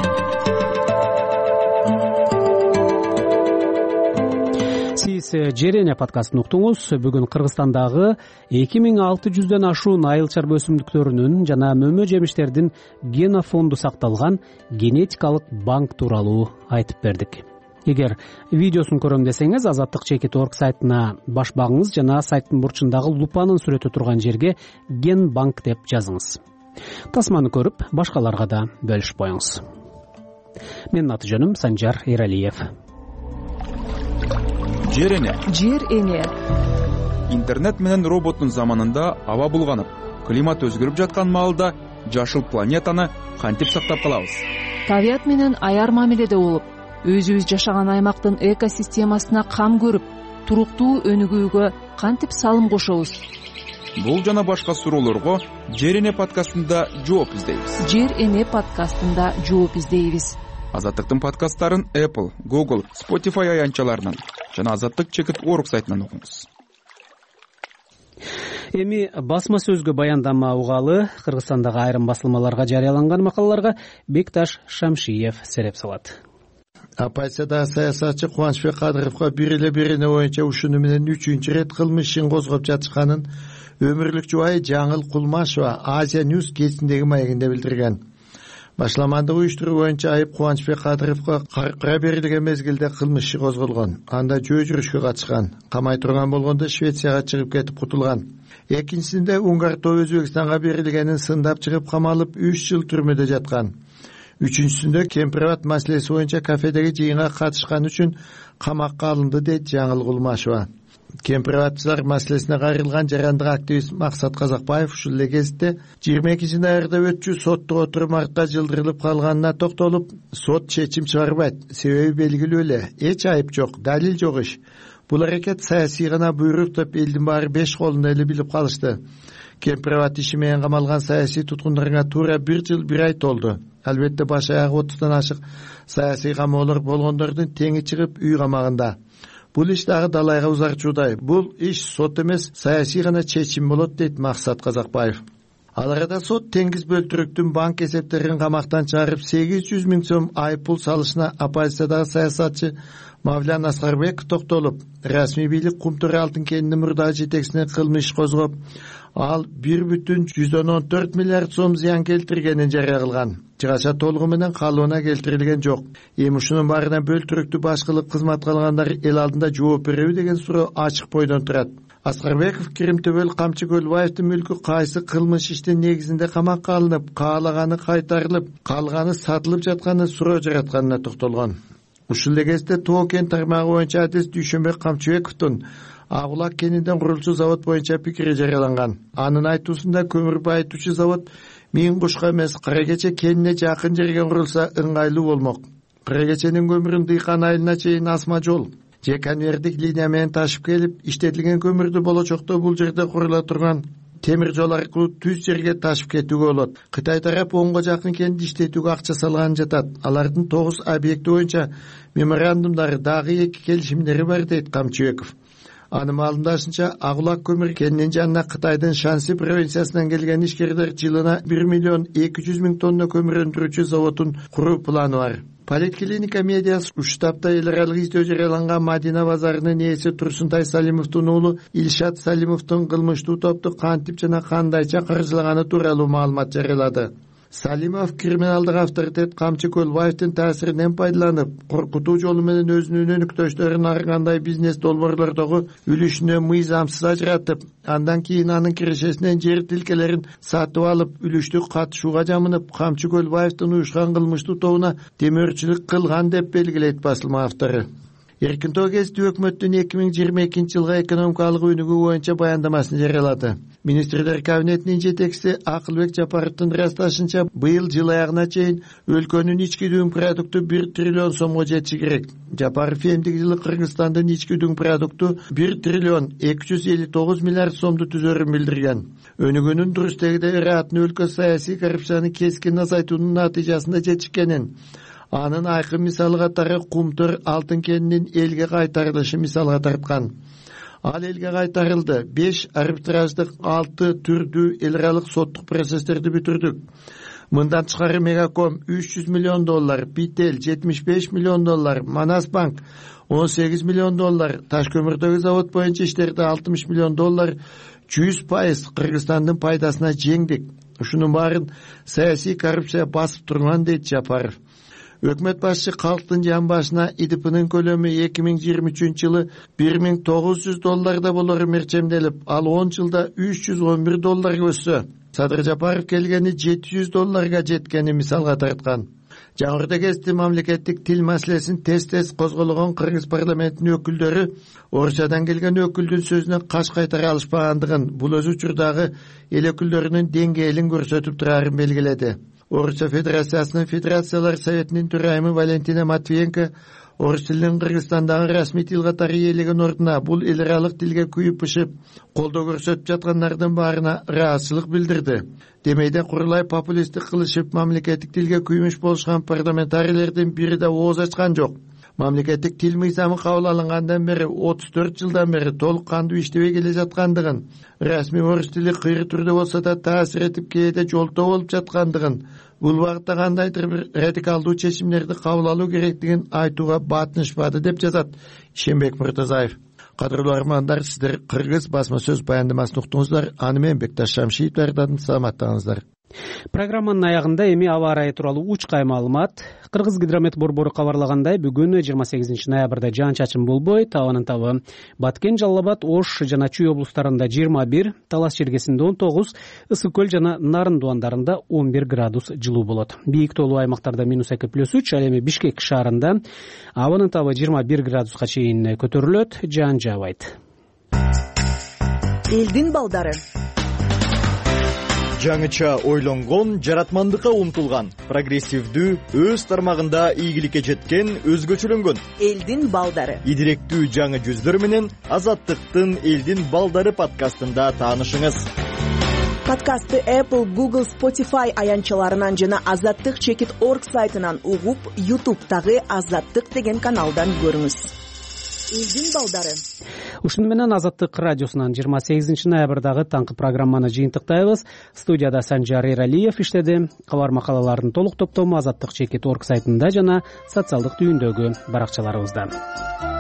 Сиз Жер эне подкастын уктуңуз. Бүгүн Кыргызстандагы эки миң алты жүздөн ашуун айыл чарба өсүмдүктөрүнүн жана мөмө жемиштердин генофонду сакталган генетикалык банк тууралуу айтып бердик. Эгер видеосун көрөм десеңиз, азаттык чекит точка орг сайтына баш багыңыз жана сайттын бурчундагы лупанын сүрөтү турган жерге ген банк деп жазыңыз. Тасманы көрүп, башкаларга да бөлүшүп коюңуз. Менин аты жөнүм Санжар Эралиев. Жер эне. Жер эне. Интернет менен роботтун заманында аба булганып, климат өзгөрүп жаткан маалда жашыл планетаны кантип сактап калабыз? Табият менен аяр мамиледе болуп, өзүбүз жашаган аймактын экосистемасына кам көрүп, туруктуу өнүгүүгө кантип салым кошобуз? Бул жана башка суроолорго Жер эне подкастында жооп издейбиз. Жер эне подкастында жооп издейбиз. Азаттыктын подкасттарын Apple, Google, Spotify аянтчаларынан жана азаттык чекит точка орг сайтынан окуңуз. Эми басма сөзгө баяндама угалы. Кыргызстандагы айрым басылмаларга жарыяланган макалаларга Бекташ Шамшиев сереп салат. Оппозицияда саясатчы Кубанычбек Кадыровго бир эле берене боюнча ушуну менен үчүнчү ирет кылмыш ишин козгоп жатышканын өмүрлүк жубайы Жаңыл Кулмашева Азия Ньюс кезиндеги маегинде билдирген. Башламандык уюштуруу боюнча айып Кубанычбек Кадыровго каркыра берилген мезгилде кылмыш иши козголгон. Анда жөө жүрүшкө катышкан. Камай турган болгондо Швецияга чыгып кетип кутулган. Экинчисинде Унгар тоо Өзбекстанга берилгенин сындап чыгып камалып үч жыл түрмөдө жаткан. Үчүнчүсүндө Кемпирабад маселеси боюнча кафедеги жыйынга катышкан үчүн камакка алынды дейт Жаңыл Кулмашева. Кемпирбатчылар маселесине кайрылган жарандык активист Максат Казакбаев ушул эле кезде жыйырма экинчи ноябрда өтчү соттук отурум артка жылдырылып калганына токтолуп, сот чечим чыгарбайт, себеби белгилүү эле, эч айып жок, далил жок иш. Бул аракет саясий гана буйрук деп элдин баары беш колунда эле билип калышты. Кемпирбат иши менен камалган саясий туткундарга туура бир жыл бир ай толду. Албетте баш аягы отуздан ашык саясий камоолор болгондордун теңи чыгып үй камагында. Бул иш дагы далайга узарчуудай. Бул иш сот эмес, саясий гана чечим болот, дейт Максат Казакбаев. Ал арада сот Теңиз Бөлтүрүктүн банк эсептерин камактан чыгарып сегиз жүз миң сом айып пул салышына оппозициядагы саясатчы Мавлян Аскарбеков токтолуп, расмий бийлик Кумтур алтын кенинин мурдагы жетекчисине кылмыш козгоп, ал бир бүтүн жүздөн он төрт миллиард сом зыян келтиргенин жарыя кылган. Чыгаша толугу менен калыбына келтирилген жок. Эми ушунун баарынан Бөлтүрүктү баш кылып кызматка алгандар эл алдында жооп береби деген суроо ачык бойдон турат. Аскарбеков Киримтөбөл Камчы Көлбаевдин мүлкү кайсы кылмыш иштин негизинде камакка алынып, каалаганы кайтарылып, калганы сатылып жатканын суроо жаратканына токтолгон. Ушул эле кезде Тоо кен тармагы боюнча адис Дүйшөнбек Камчыбековдун Агулак кенинен курулчу завод боюнча пикири жарыяланган. Анын айтуусунда көмүр байытуучу завод Миң Кушка эмес, Кара Кече кенине жакын жерге курулса ыңгайлуу болмок. Кара Кеченин көмүрүн Дыйкан айылына чейин асма жол же конвейердик линия менен ташып келип, иштетилген көмүрдү болочокто бул жерде курула турган темир жол аркылуу түз жерге ташып кетүүгө болот. Кытай тарап онго жакын кенди иштетүүгө акча салган жатат. Алардын тогуз объекти боюнча меморандумдары дагы эки келишимдери бар, дейт Камчыбеков. Анын маалымдашынча, Агулак көмүр кенинин жанына Кытайдын Шанси провинциясынан келген ишкерлер жылына бир миллион эки жүз миң тонна көмүр өндүрүүчү заводун куруу планы бар. Политклиника медиасы уштапта эл аралык издөө жарыяланган Мадина базарынын ээси Турсунтай Салимовдун уулу Илшат Салимовдун кылмыштуу топту кантип жана кандайча каржылаганы тууралуу маалымат жарыялады. Салимов криминалдык авторитет Камчы Көлбаевдин таасиринен пайдаланып, коркутуу жолу менен өзүнүн өнүктөштөрүн ар кандай бизнес долбоорлордогу үлүшүнө мыйзамсыз ажыратып, андан кийин анын кирешесинен жер тилкелерин сатып алып, үлүштү катышууга жамынып, Камчы Көлбаевдин уюшкан кылмыштуу тобуна демөөрчүлүк кылган деп белгилейт басылма автору. Эркин Тоо гезити өкмөттүн эки миң жыйырма экинчи жылга экономикалык өнүгүү боюнча баяндамасын жарыялады. Министрлер кабинетинин жетекчиси Акылбек Жапаровдун ырасташынча, быйыл жыл аягына чейин өлкөнүн ички дүң продукту бир триллион сомго жетиши керек. Жапаров эмдиги жылы Кыргызстандын ички дүң продукту бир триллион эки жүз элүү тогуз миллиард сомду түзөрүн билдирген. Өнүгүүнүн дурус тегиде ыраатын өлкө саясий коррупцияны кескин азайтуунун натыйжасында жетишкенин, анын айкын мисалы катары Кумтур алтын кенинин элге кайтарылышы мисалга тарткан. Ал элге кайтарылды. беш арбитраждык, алты түрдүү эл аралык соттук процесстерди бүтүрдүк. Мындан тышкары Мегаком үч жүз миллион доллар, Пител жетимиш беш миллион доллар, Манас банк он сегиз миллион доллар, Таш көмүрдөгү завод боюнча иштерде алтымыш миллион доллар жүз пайыз Кыргызстандын пайдасына жеңдик. Ушунун баарын саясий коррупция басып турган, дейт Жапаров. Өкмөт башчы калктын жан башына И Д П'нын көлөмү эки миң жыйырма үчүнчү жылы бир миң тогуз жүз долларда болору мерчемделип, ал он жылда үч жүз он бир долларга өссө, Садыр Жапаров келгени жети жүз долларга жеткени мисалга тарткан. Жаңырда гезити мамлекеттик тил маселесин тез-тез козголгон Кыргыз парламентинин өкүлдөрү орусчадан келген өкүлдүн сөзүнө каш кайтара алышпагандыгын, бул өз учурдагы эл өкүлдөрүнүн деңгээлин көрсөтүп турарын белгиледи. Орусча Федерациясынын Федерациялар Советинин төрайымы Валентина Матвиенко орус тилинин Кыргызстандагы расмий тил катары ээлеген ордуна бул эл аралык тилге күйүп-пышып колдоо көрсөтүп жаткандардын баарына ыраазычылык билдирди. Демейде курулай популисттик кылышып мамлекеттик тилге күймүш болушкан парламентарийлердин бири да ооз ачкан жок. Мамлекеттик тил мыйзамы кабыл алынгандан бери отуз төрт жылдан бери толук кандуу иштебей келе жаткандыгын, расмий орус тили кыйры түрдө болсо да таасир этип кээде жолтоо болуп жаткандыгын, бул багытта кандайдыр бир радикалдуу чечимдерди кабыл алуу керектигин айтууга батынышпады, деп жазат Ишенбек Муртазаев. Кадырлуу армандар, сиздер Кыргыз басма сөз баяндамасын уктуңуздар. Аны менен Бекташ Шамшиев даярдадым. Саламаттаңыздар. Программанын аягында эми аба ырайы тууралуу учкай маалымат. Кыргыз гидромет борбору кабарлагандай, бүгүн жыйырма сегизинчи ноябрда жаан-чачын болбойт. Абанын табы Баткен, Жалал Абад, Ош жана Чүй облустарында жыйырма бир, Талас Чергесинде он тогуз, Ысык көл жана Нарын дубандарында он бир градус жылуу болот. Бийик тоолуу аймактарда минус эки плюс үч, ал эми Бишкек шаарында абанын табы жыйырма бир градуска чейин көтөрүлөт, жаан жаабайт. элдин балдары. Жаңыча ойлонгон, жаратмандыкка умтулган, прогрессивдүү, өз тармагында ийгиликке жеткен, өзгөчөлөнгөн элдин балдары. Идиректүү жаңы жүздөр менен Азаттыктын элдин балдары подкастында таанышыңыз. Подкастты Apple, Google, Spotify аянчаларынан жана азаттык чекит точка орг сайтынан угуп, YouTube'тагы Азаттык деген каналдан көрүңүз. Элдин балдары. Ушуну менен Азаттык радиосунан жыйырма сегизинчи ноябрдагы таңкы программаны жыйынтыктайбыз. Студияда Санжар Эралиев иштеди. Кабар макалалардын толук топтому Азаттык чекит точка орг сайтында жана социалдык түйүндөгү баракчаларыбызда.